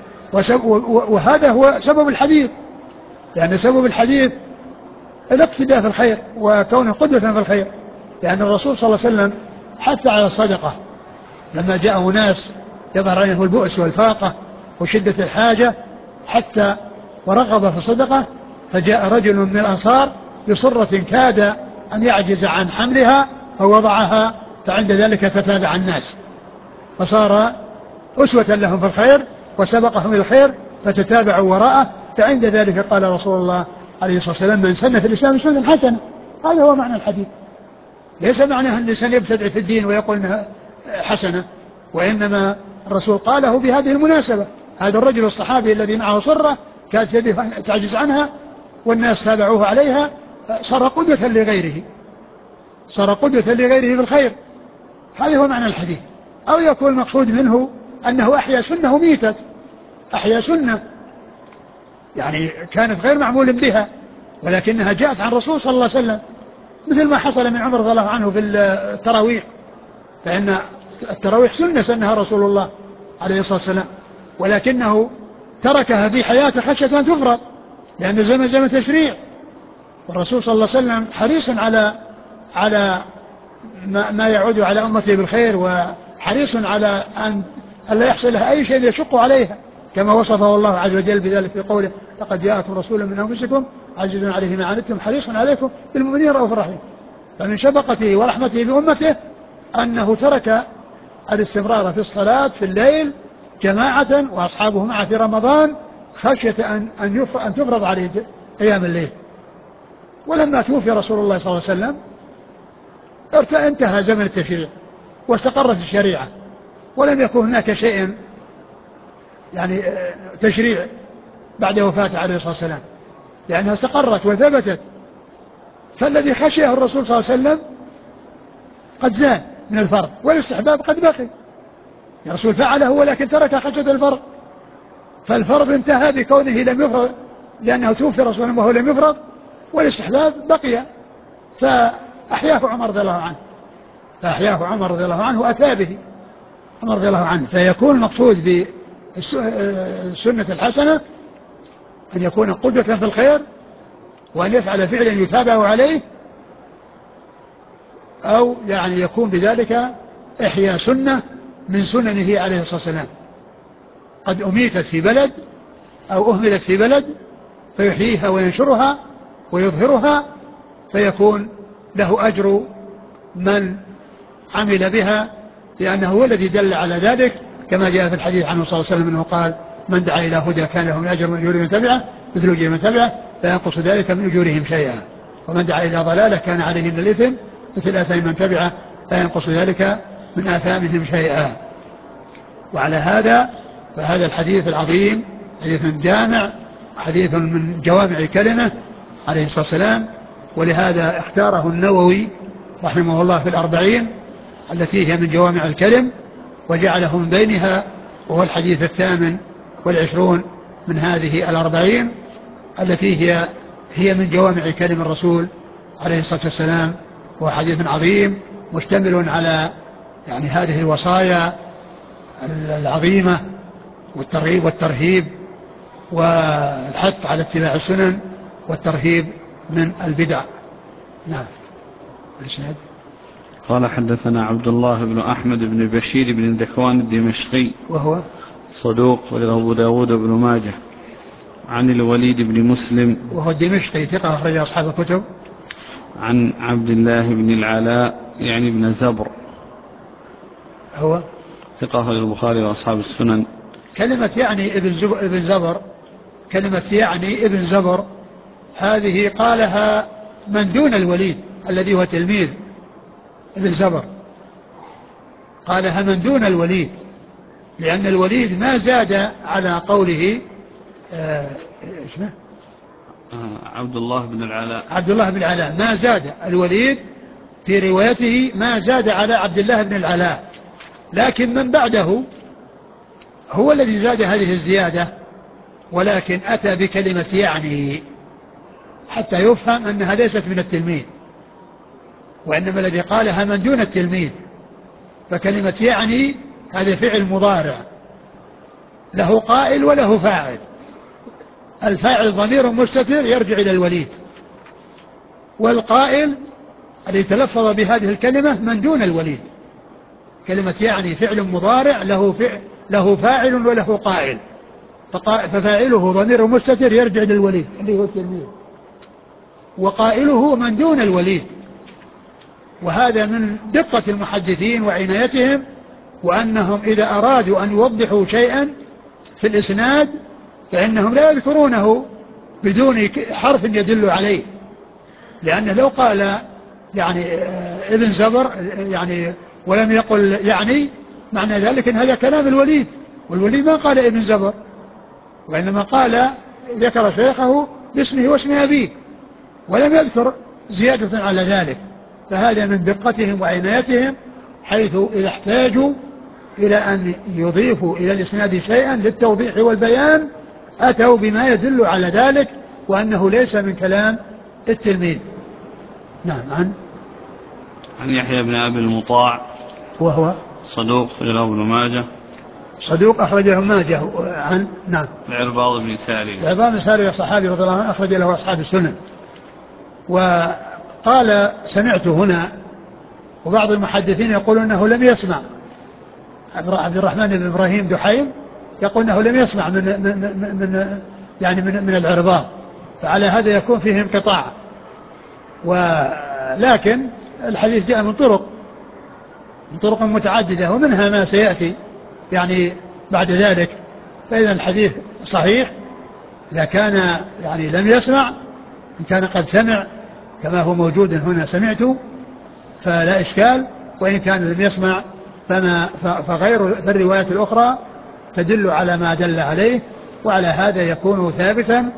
وهذا هو سبب الحديث، يعني سبب الحديث الاقتداء في الخير وكونه قدوة في الخير، لأن الرسول صلى الله عليه وسلم حث على الصدقة لما جاءه ناس يظهر عليهم البؤس والفاقة وشدة الحاجة حتى ورغب في الصدقة، فجاء رجل من الأنصار بصرة كاد أن يعجز عن حملها فوضعها، فعند ذلك تتابع الناس فصار أسوة لهم في الخير وسبقهم إلى الخير فتتابعوا وراءه، فعند ذلك قال رسول الله عليه الصلاة والسلام من سن في الإسلام سنة حسنة. هذا هو معنى الحديث، ليس معناه أن الإنسان يبتدع في الدين ويقول أنها حسنة، وإنما الرسول قاله بهذه المناسبة. هذا الرجل الصحابي الذي معه صرة كانت يده تعجز عنها والناس تابعوه عليها صار قدوة لغيره، صار قدوة لغيره في الخير. هذا هو معنى الحديث. أو يكون المقصود منه أنه أحيا سنة ميتة، أحيا سنة يعني كانت غير معمول بها ولكنها جاءت عن الرسول صلى الله عليه وسلم، مثل ما حصل من عمر رضي الله عنه في التراويح، فإن التراويح سنة سنها رسول الله عليه الصلاة والسلام، ولكنه تركها في حياته خشية أن تفرض، لأن زمن تشريع، والرسول صلى الله عليه وسلم حريص على ما يعود على أمته بالخير، وحريص على أن لا يحصل لها أي شيء يشق عليها، كما وصفه الله عز وجل بذلك في قوله لقد جاءكم رسول من أنفسكم عزيز عليه ما عنتم حريص عليكم بالمؤمنين رؤوف رحيم. فمن شفقته ورحمته بأمته أنه ترك الاستمرار في الصلاة في الليل جماعة وأصحابه معه في رمضان خشية أن تفرض عليه قيام الليل. ولما توفي رسول الله صلى الله عليه وسلم انتهى زمن التشريع واستقرت الشريعة، ولم يكن هناك شيء يعني تشريع بعد وفاته عليه الصلاة والسلام، لأنها استقرت وثبتت. فالذي خشيه الرسول صلى الله عليه وسلم قد زال من الفرض، والاستحباب قد بقي، الرسول فعله ولكن ترك خشية الفرض، فالفرض انتهى بكونه لم يفرض لأنه توفي رسول الله وهو لم يفرض، والاستحباب بقي فأحياه عمر رضي الله عنه وأتى به عمر رضي الله عنه. فيكون المقصود بالسنة الحسنة أن يكون قدوة في الخير وأن يفعل فعلا يتابع عليه، أو يعني يكون بذلك إحياء سنة من سننه عليه الصلاة والسلام قد أميتت في بلد أو أهملت في بلد فيحييها وينشرها ويظهرها، فيكون له أجر من عمل بها، لأنه هو الذي دل على ذلك، كما جاء في الحديث عنه صلى الله عليه وسلم أنه قال من دعا إلى هدى كان له من أجر من أجور من تبعه مثل أجور من تبعه لا ينقص ذلك من أجورهم شيئا، ومن دعا إلى ضلالة كان عليه من الإثم مثل آثام من تبعه لا ينقص ذلك من آثامهم شيئا. وعلى هذا فهذا الحديث العظيم حديث جامع، حديث من جوامع كلمة عليه الصلاة والسلام، ولهذا اختاره النووي رحمه الله في الأربعين التي هي من جوامع الكلم، وجعله من بينها وهو الحديث 28 من هذه الأربعين التي هي من جوامع كلم الرسول عليه الصلاة والسلام. وهو حديث عظيم مشتمل على يعني هذه الوصايا العظيمة والترغيب والترهيب والحث على اتباع السنن والترهيب من البدع. نعم. الإسناد قال حدثنا عبد الله بن أحمد بن بشير بن ذكوان الدمشقي وهو صدوق وله أبو داود بن ماجه، عن الوليد بن مسلم وهو الدمشقي ثقة أخرج أصحاب الكتب، عن عبد الله بن العلاء يعني بن زبر هو ثقة أخرجه البخاري وأصحاب السنن. كلمة يعني ابن زبر، كلمة يعني ابن زبر هذه قالها من دون الوليد الذي هو تلميذ ابن زبر، قالها من دون الوليد، لأن الوليد ما زاد على قوله اسمه عبد الله بن العلاء. عبد الله بن العلاء ما زاد الوليد في روايته، ما زاد على عبد الله بن العلاء، لكن من بعده هو الذي زاد هذه الزيادة، ولكن أتى بكلمة يعني حتى يفهم أنها ليست من التلميذ، وإنما الذي قالها من دون التلميذ. فكلمة يعني هذا فعل مضارع له قائل وله فاعل، الفاعل ضمير مستتر يرجع إلى الوليد، والقائل الذي تلفظ بهذه الكلمة من دون الوليد. كلمة يعني فعل مضارع له فاعل وله قائل، ففاعله ضمير مستتر يرجع إلى الوليد اللي هو التلميذ، وقائله من دون الوليد. وهذا من دقة المحدثين وعنايتهم، وأنهم إذا أرادوا أن يوضحوا شيئا في الإسناد فإنهم لا يذكرونه بدون حرف يدل عليه، لأنه لو قال يعني ابن زبر يعني ولم يقل يعني، معنى ذلك أن هذا كلام الوليد، والوليد ما قال ابن زبر، وإنما قال ذكر شيخه باسمه واسم أبيه ولم يذكر زيادة على ذلك. فهذا من دقتهم وعنايتهم، حيث إذا احتاجوا إلى أن يضيفوا إلى الإسناد شيئا للتوضيح والبيان أتوا بما يدل على ذلك، وأنه ليس من كلام التلميذ. نعم. عن يحيى بن أبي المطاع وهو صدوق أخرجه ابن ماجه. صدوق أخرجه ماجه. عن نعم العرباض بن سارية. العرباض بن سارية صحابي رضي الله عنه أخرج له أصحاب السنن. وقال سمعت هنا، وبعض المحدثين يقول أنه لم يسمع. عبد الرحمن بن إبراهيم دحيم يقول أنه لم يسمع من العرباض، فعلى هذا يكون فيه انقطاع. ولكن الحديث جاء من طرق متعددة، ومنها ما سيأتي يعني بعد ذلك. فإذا الحديث صحيح إذا كان يعني لم يسمع، إن كان قد سمع كما هو موجود هنا سمعت فلا إشكال، وإن كان لم يسمع فالروايات الأخرى تدل على ما دل عليه، وعلى هذا يكون ثابتا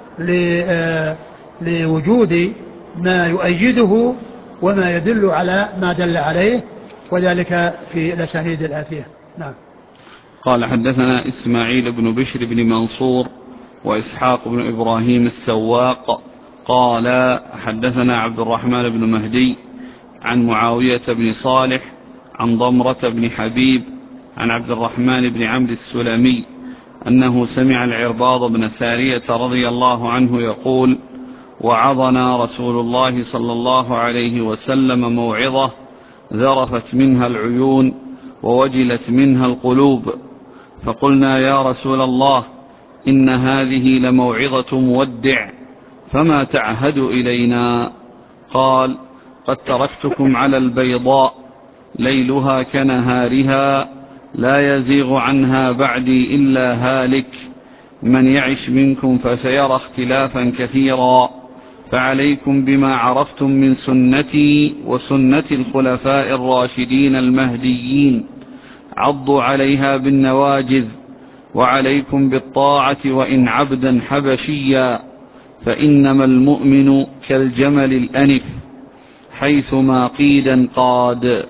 لوجود ما يؤيده وما يدل على ما دل عليه، وذلك في الأسانيد الآتية. نعم. قال حدثنا إسماعيل بن بشر بن منصور وإسحاق بن إبراهيم السواق قال حدثنا عبد الرحمن بن مهدي عن معاوية بن صالح عن ضمرة بن حبيب عن عبد الرحمن بن عمرو السلمي أنه سمع العرباض بن سارية رضي الله عنه يقول: وعظنا رسول الله صلى الله عليه وسلم موعظة ذرفت منها العيون ووجلت منها القلوب، فقلنا يا رسول الله إن هذه لموعظة مودع، فما تعهد إلينا؟ قال: قد تركتكم على البيضاء ليلها كنهارها لا يزيغ عنها بعدي إلا هالك، من يعش منكم فسيرى اختلافا كثيرا، فعليكم بما عرفتم من سنتي وسنة الخلفاء الراشدين المهديين، عضوا عليها بالنواجذ، وعليكم بالطاعة وإن عبدا حبشيا، فإنما المؤمن كالجمل الأنف حيثما قيدا قاد.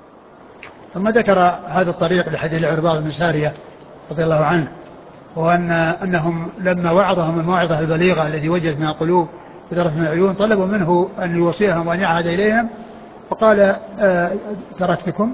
ثم ذكر هذا الطريق لحديث العرباض بن سارية رضي الله عنه، وأنهم لما وعظهم الموعظة البليغة التي وجدت من القلوب وذرت من العيون طلبوا منه أن يوصيهم وأن يعهد إليهم، فقال تركتكم،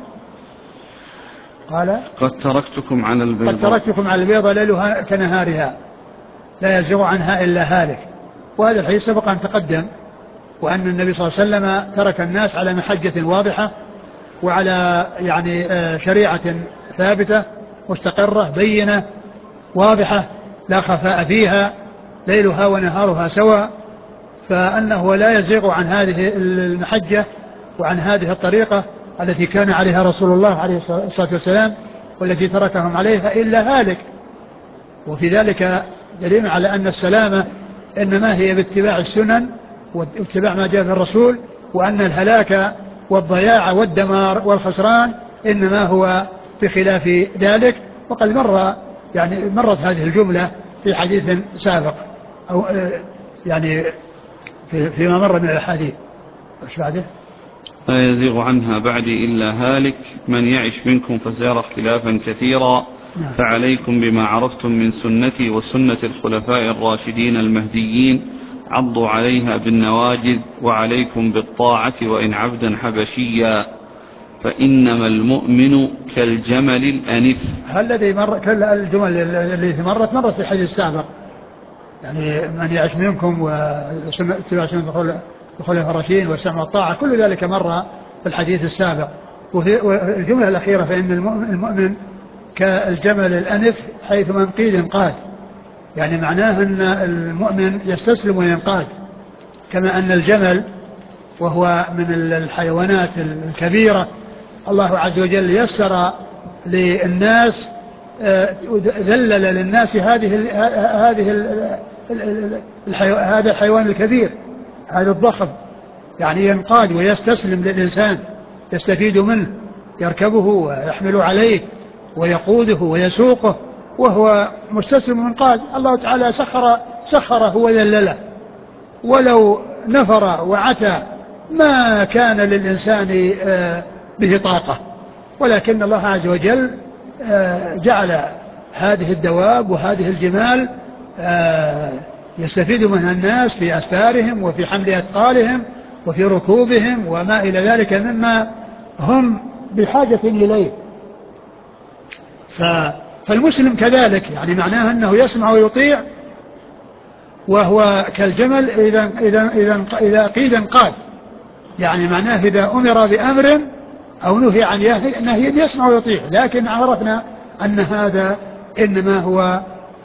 قال قد تركتكم على البيضاء، قد تركتكم على البيضاء ليلها كنهارها لا يزيغ عنها إلا هالك. وهذا الحديث سبق أن تقدم، وأن النبي صلى الله عليه وسلم ترك الناس على محجة واضحة وعلى يعني شريعة ثابتة مستقرة بينة واضحة لا خفاء فيها، ليلها ونهارها سواء، فأنه لا يزيغ عن هذه المحجة وعن هذه الطريقة التي كان عليها رسول الله عليه الصلاة والسلام والتي تركهم عليها إلا هالك. وفي ذلك دليل على أن السلامة إنما هي باتباع السنن واتباع ما جاء في الرسول، وأن الهلاك والضياع والدمار والخسران إنما هو بخلاف ذلك. وقد مرت هذه الجملة في حديث سابق، أو يعني فيما مر من الأحاديث. وش بعده؟ لا يزيغ عنها بعدي إلا هالك، من يعش منكم فسيرى اختلافا كثيرا، فعليكم بما عرفتم من سنتي وسنة الخلفاء الراشدين المهديين، عضوا عليها بالنواجذ، وعليكم بالطاعة وإن عبدا حبشيا، فإنما المؤمن كالجمل الأنف. هل الذي مر كل الجمل التي مرت في الحديث السابق، يعني من يعش منكم واتباع سنة الخلفاء الراشدين والسمع والطاعة، كل ذلك مر في الحديث السابق. والجملة الأخيرة فإن المؤمن كالجمل الأنف حيث من قيد قاد، يعني معناه أن المؤمن يستسلم وينقاد، كما أن الجمل وهو من الحيوانات الكبيرة الله عز وجل يسر للناس، ذلل للناس هذا الحيوان الكبير، هذا الضخم، يعني ينقاد ويستسلم للإنسان، يستفيد منه، يركبه ويحمل عليه ويقوده ويسوقه وهو مستسلم منقاد. الله تعالى سخره وذلله، ولو نفر وعتى ما كان للإنسان به طاقة، ولكن الله عز وجل جعل هذه الدواب وهذه الجمال يستفيد منها الناس في أسفارهم وفي حمل أثقالهم وفي ركوبهم وما إلى ذلك مما هم بحاجة إليه. فالمسلم كذلك، يعني معناه أنه يسمع ويطيع، وهو كالجمل إذا قيد انقاد، يعني معناه إذا أمر بأمر أو نهي عن نهي يسمع ويطيع. لكن عرفنا أن هذا إنما هو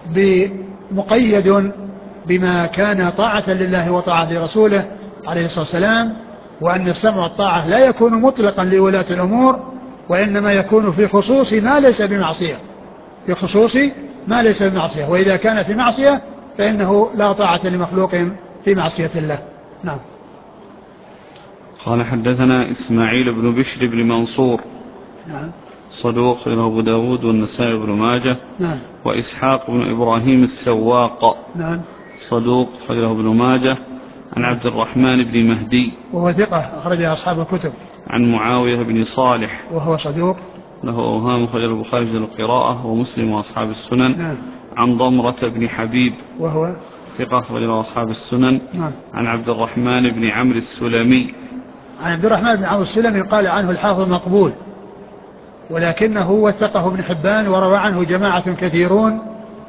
مقيد بما كان طاعة لله وطاعة لرسوله عليه الصلاة والسلام، وأن السمع والطاعة لا يكون مطلقا لولاة الأمور، وإنما يكون في خصوص ما ليس بمعصية، في خصوص ما ليس بمعصية، وإذا كان في معصية فإنه لا طاعة لمخلوق في معصية الله. نعم. قال حدثنا إسماعيل بن بشر بن منصور، نعم، صدوق له أبو داود والنسائي بن ماجه. نعم. وإسحاق بن إبراهيم السواق، نعم، صدوق له ابن ماجه. عن عبد الرحمن بن مهدي وهو ثقة أخرج أصحاب الكتب. عن معاوية بن صالح، وهو صدوق له أوهام، خرج البخاري في القراءة ومسلم وأصحاب السنن. نعم. عن ضمرة بن حبيب، وهو ثقة خرج أصحاب السنن. نعم. عن عبد الرحمن بن عمرو السلمي، عن عبد الرحمن بن عمرو السلمي قال عنه الحافظ مقبول، ولكنه وثقه ابن حبان وروى عنه جماعة كثيرون،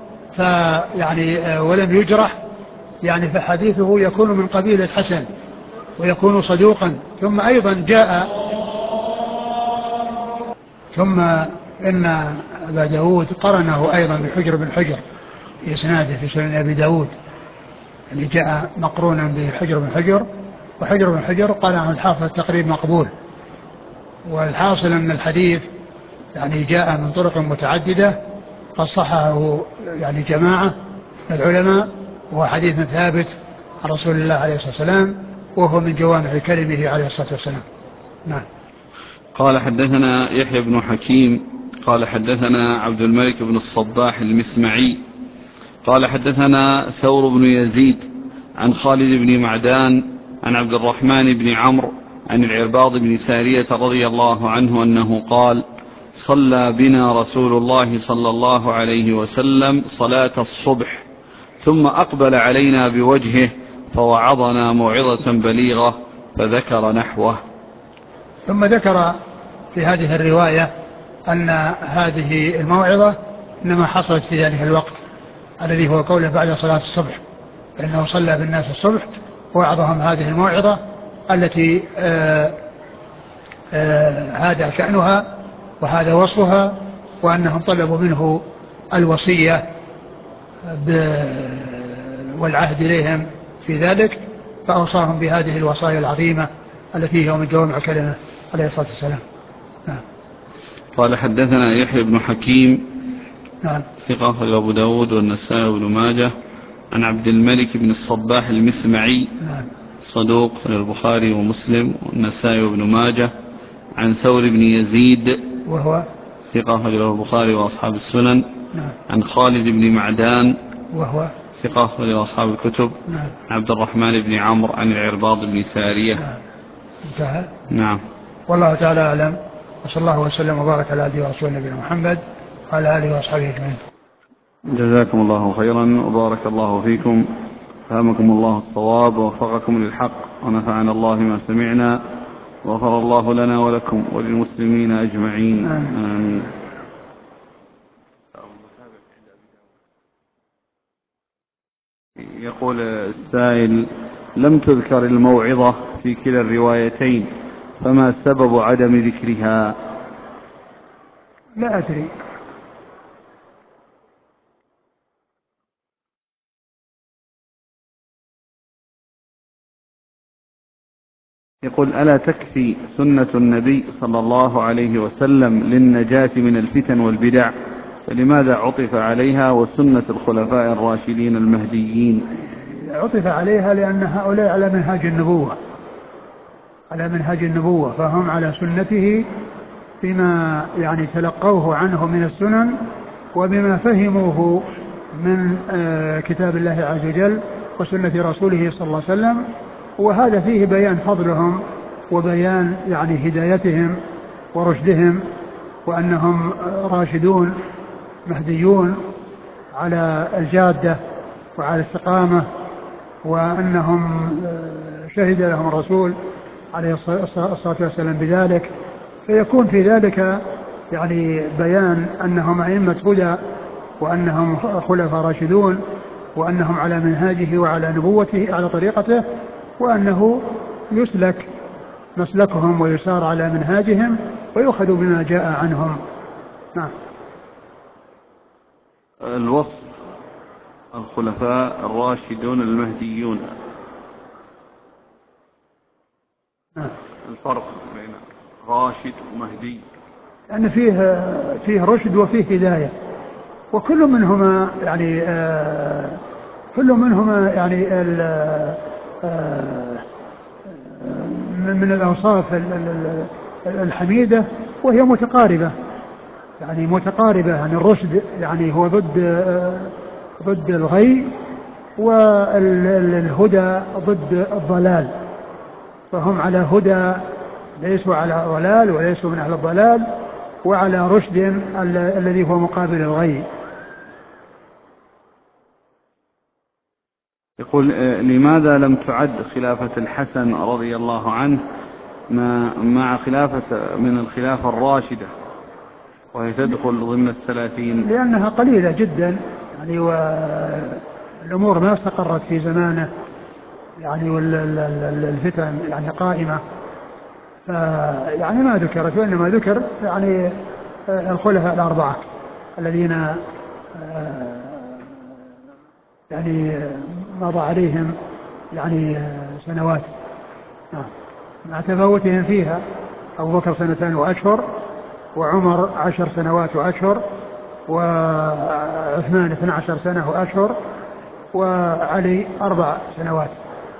فيعني ولم يجرح، يعني فحديثه يكون من قبيل الحسن ويكون صدوقا. ثم أيضا ثم إن أبا داود قرنه أيضا بحجر بن حجر في إسناده في سنن أبي داود، اللي جاء مقرونا بحجر بن حجر، وحجر بن حجر قال عنه الحافظ التقريب مقبول. والحاصل أن الحديث يعني جاء من طرق متعددة قد صححه يعني جماعة من العلماء، وهو حديث ثابت عن رسول الله عليه الصلاة والسلام، وهو من جوامع كلمه عليه الصلاة والسلام. نعم. قال حدثنا يحيى بن حكيم قال حدثنا عبد الملك بن الصباح المسمعي قال حدثنا ثور بن يزيد عن خالد بن معدان عن عبد الرحمن بن عمرو عن العرباض بن سارية رضي الله عنه أنه قال: صلى بنا رسول الله صلى الله عليه وسلم صلاة الصبح، ثم أقبل علينا بوجهه فوعظنا موعظة بليغة، فذكر نحوه. ثم ذكر في هذه الرواية أن هذه الموعظة إنما حصلت في ذلك الوقت الذي هو قوله بعد صلاة الصبح، فإنه صلى بالناس الصبح ووعظهم هذه الموعظة التي هذا شأنها وهذا وصفها، وأنهم طلبوا منه الوصية والعهد إليهم في ذلك، فأوصاهم بهذه الوصايا العظيمة التي هي من جوامع كلمة عليه الصلاة والسلام. نعم. قال حدثنا يحيى بن حكيم نعم. ثقة أخرجه أبو داود والنسائي وابن ماجه عن عبد الملك بن الصباح المسمعي نعم. صدوق البخاري ومسلم والنسائي وابن ماجه عن ثور بن يزيد وهو ثقة أخرجه البخاري وأصحاب السنن. نعم. عن خالد بن معدان وهو ثقة أخرجه أصحاب الكتب. نعم. عبد الرحمن بن عمرو عن العرباض بن سارية. نعم. انتهى. نعم. والله تعالى أعلم، وصلى الله وسلم وبارك على عبده ورسوله نبينا محمد وعلى آله وأصحابه أجمعين. جزاكم الله خيرا وبارك الله فيكم، فهمكم الله الصواب ووفقكم للحق ونفعنا الله ما سمعنا وغفر الله لنا ولكم وللمسلمين أجمعين. آمين. يقول السائل: لم تذكر الموعظة في كلا الروايتين، فما سبب عدم ذكرها؟ لا أدري. يقول: ألا تكفي سنة النبي صلى الله عليه وسلم للنجاة من الفتن والبدع، فلماذا عطف عليها وسنة الخلفاء الراشدين المهديين؟ عطف عليها لأن هؤلاء على منهاج النبوة، على منهاج النبوة، فهم على سنته بما يعني تلقوه عنه من السنن وبما فهموه من كتاب الله عز وجل وسنة رسوله صلى الله عليه وسلم. وهذا فيه بيان فضلهم وبيان يعني هدايتهم ورشدهم، وأنهم راشدون مهديون على الجادة وعلى الاستقامة، وأنهم شهد لهم الرسول عليه الصلاة والسلام بذلك، فيكون في ذلك يعني بيان أنهم أئمة هدى وأنهم خلفاء راشدون وأنهم على منهاجه وعلى نبوته على طريقته، وأنه يسلك مسلكهم ويسار على منهاجهم ويؤخذ بما جاء عنهم. نعم. الوصف الخلفاء الراشدون المهديون، الفرق بين راشد ومهدي؟ يعني فيه رشد وفيه هداية، وكل منهما يعني كل منهما يعني من الأوصاف الحميدة، وهي متقاربة، يعني متقاربة. يعني الرشد يعني هو ضد الغي، والهدى ضد الضلال، فهم على هدى ليسوا على ضلال وليسوا من أهل الضلال، وعلى رشد الذي هو مقابل الغي. يقول: لماذا لم تعد خلافة الحسن رضي الله عنه مع خلافة من الخلافة الراشدة وهي تدخل ضمن 30؟ لأنها قليلة جدا يعني، والأمور ما استقرت في زمانه يعني، والفتن يعني قائمة، يعني ما ذكرت، وإنما ذكر يعني الخلفاء الأربعة الذين يعني مضى عليهم يعني سنوات مع تفاوتهم فيها. أبو بكر 2 وأشهر، وعمر 10 سنوات وأشهر، وعثمان 12 سنة وأشهر، وعلي 4 سنوات.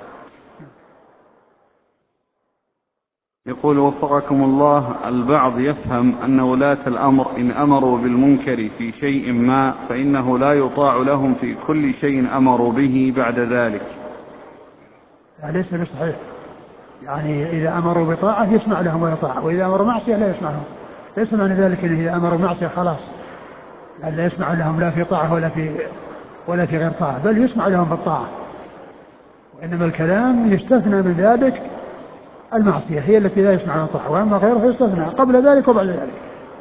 يقول: وفقكم الله، البعض يفهم أن ولاة الأمر إن أمروا بالمنكر في شيء ما فإنه لا يطاع لهم في كل شيء أمروا به بعد ذلك. ليس بصحيح، يعني إذا أمروا بطاعة يسمع لهم ويطاع، وإذا أمروا معصية لا يسمع لهم. ليس معنى ذلك إن إذا أمروا معصية خلاص يعني لا يسمع لهم لا في طاعة ولا في غير طاعة، بل يسمع لهم بالطاعة، وإنما الكلام يستثنى من ذلك المعصية هي التي لا يسمع لها طاعة، وأما غيره يستثنى قبل ذلك وبعد ذلك.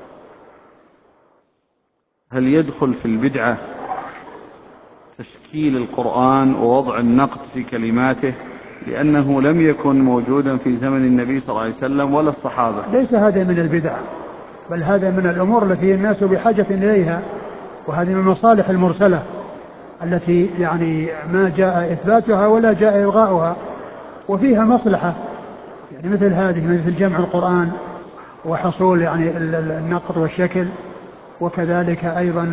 هل يدخل في البدعة تشكيل القرآن ووضع النقد في كلماته لأنه لم يكن موجودا في زمن النبي صلى الله عليه وسلم ولا الصحابة؟ ليس هذا من البدع، بل هذا من الأمور التي الناس بحاجة إليها، وهذه من المصالح المرسلة التي يعني ما جاء إثباتها ولا جاء إلغاؤها، وفيها مصلحة، يعني مثل هذه، مثل جمع القرآن وحصول يعني النقر والشكل، وكذلك أيضا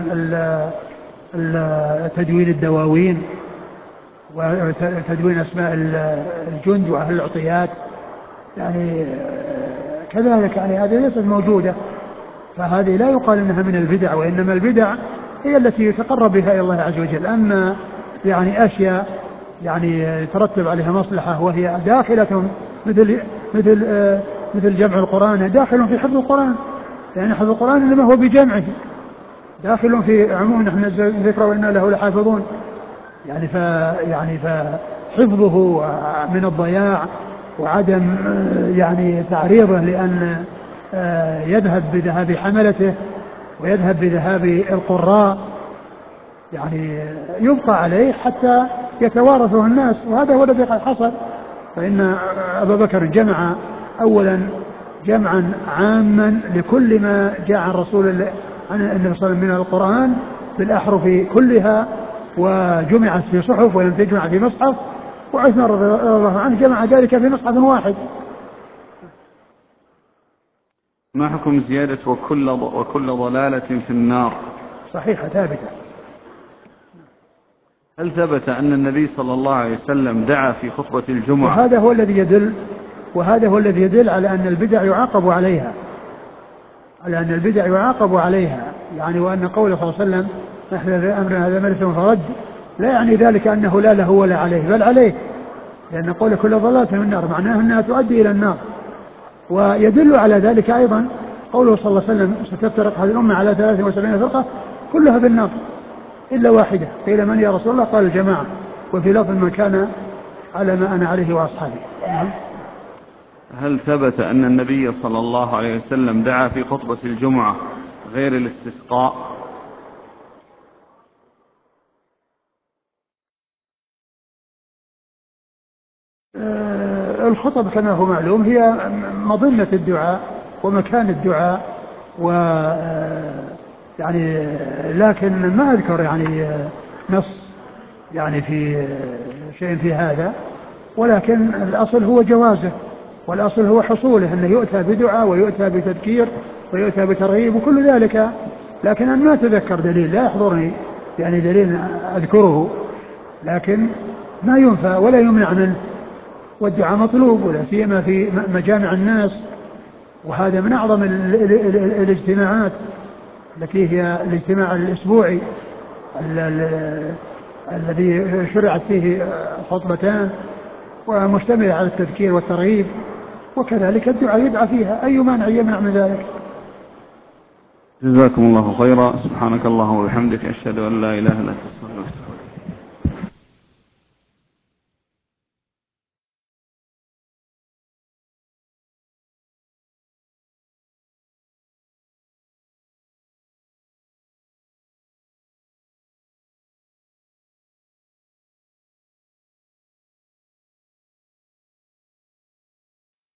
تدوين الدواوين وتدوين أسماء الجند وأهل العطيات، يعني كذلك يعني هذه ليست موجودة، فهذه لا يقال انها من البدع، وانما البدع هي التي يتقرب بها الى الله عز وجل. اما يعني اشياء يعني يترتب عليها مصلحة وهي داخلة مثل مثل مثل جمع القرآن داخل في حفظ القرآن، يعني حفظ القرآن انما هو بجمعه داخل في عموم نحن ذكر وإنا له لحافظون، يعني فحفظه من الضياع وعدم يعني تعريضه لأن يذهب بذهاب حملته ويذهب بذهاب القراء، يعني يبقى عليه حتى يتوارثه الناس، وهذا هو الذي قد حصل. فإن أبا بكر جمع أولا جمعا عاما لكل ما جاء عن رسول الله عن النبي صلى الله عليه وسلم من القرآن بالأحرف كلها، وجمعت في صحف ولم تجمع في مصحف، وعثمان رضي الله عنه جمع ذلك في مصحف واحد. ما حكم زيادة وكل ضلالة في النار؟ صحيحة ثابتة. هل ثبت أن النبي صلى الله عليه وسلم دعا في خطبة الجمعة؟ وهذا هو الذي يدل على أن البدع يعاقب عليها، يعني وأن قوله صلى الله عليه وسلم أحدث أمرنا هذا مرث فرد، لا يعني ذلك أنه لا له ولا عليه، بل عليه، لأن قول كل ضلالة في النار معناه أنها تؤدي إلى النار. ويدل على ذلك أيضا قوله صلى الله عليه وسلم ستفترق هذه الأمة على 73 فرقة كلها بالنار إلا واحدة، قيل من يا رسول الله؟ قال الجماعة، وفي لفظ من كان على ما أنا عليه وأصحابي. هل ثبت أن النبي صلى الله عليه وسلم دعا في خطبة الجمعة غير الاستسقاء؟ الخطب كما هو معلوم هي مظنة الدعاء ومكان الدعاء، و يعني لكن ما أذكر يعني نص يعني في شيء في هذا، ولكن الأصل هو جوازه، والأصل هو حصوله، أنه يؤتى بدعاء ويؤتى بتذكير ويؤتى بترغيب وكل ذلك، لكن أنا ما أتذكر دليل، لا يحضرني يعني دليل أذكره، لكن ما ينفى ولا يمنع منه، والدعاء مطلوب ولا سيما في مجامع الناس، وهذا من أعظم الاجتماعات التي هي الاجتماع الأسبوعي الذي شرعت فيه خطبتان ومشتمل على التذكير والترغيب، وكذلك الدعاء يدعى فيها، أي مانع يمنع من ذلك. جزاكم الله خيرا، سبحانك اللهم وبحمدك، أشهد أن لا إله إلا أنت، أستغفرك.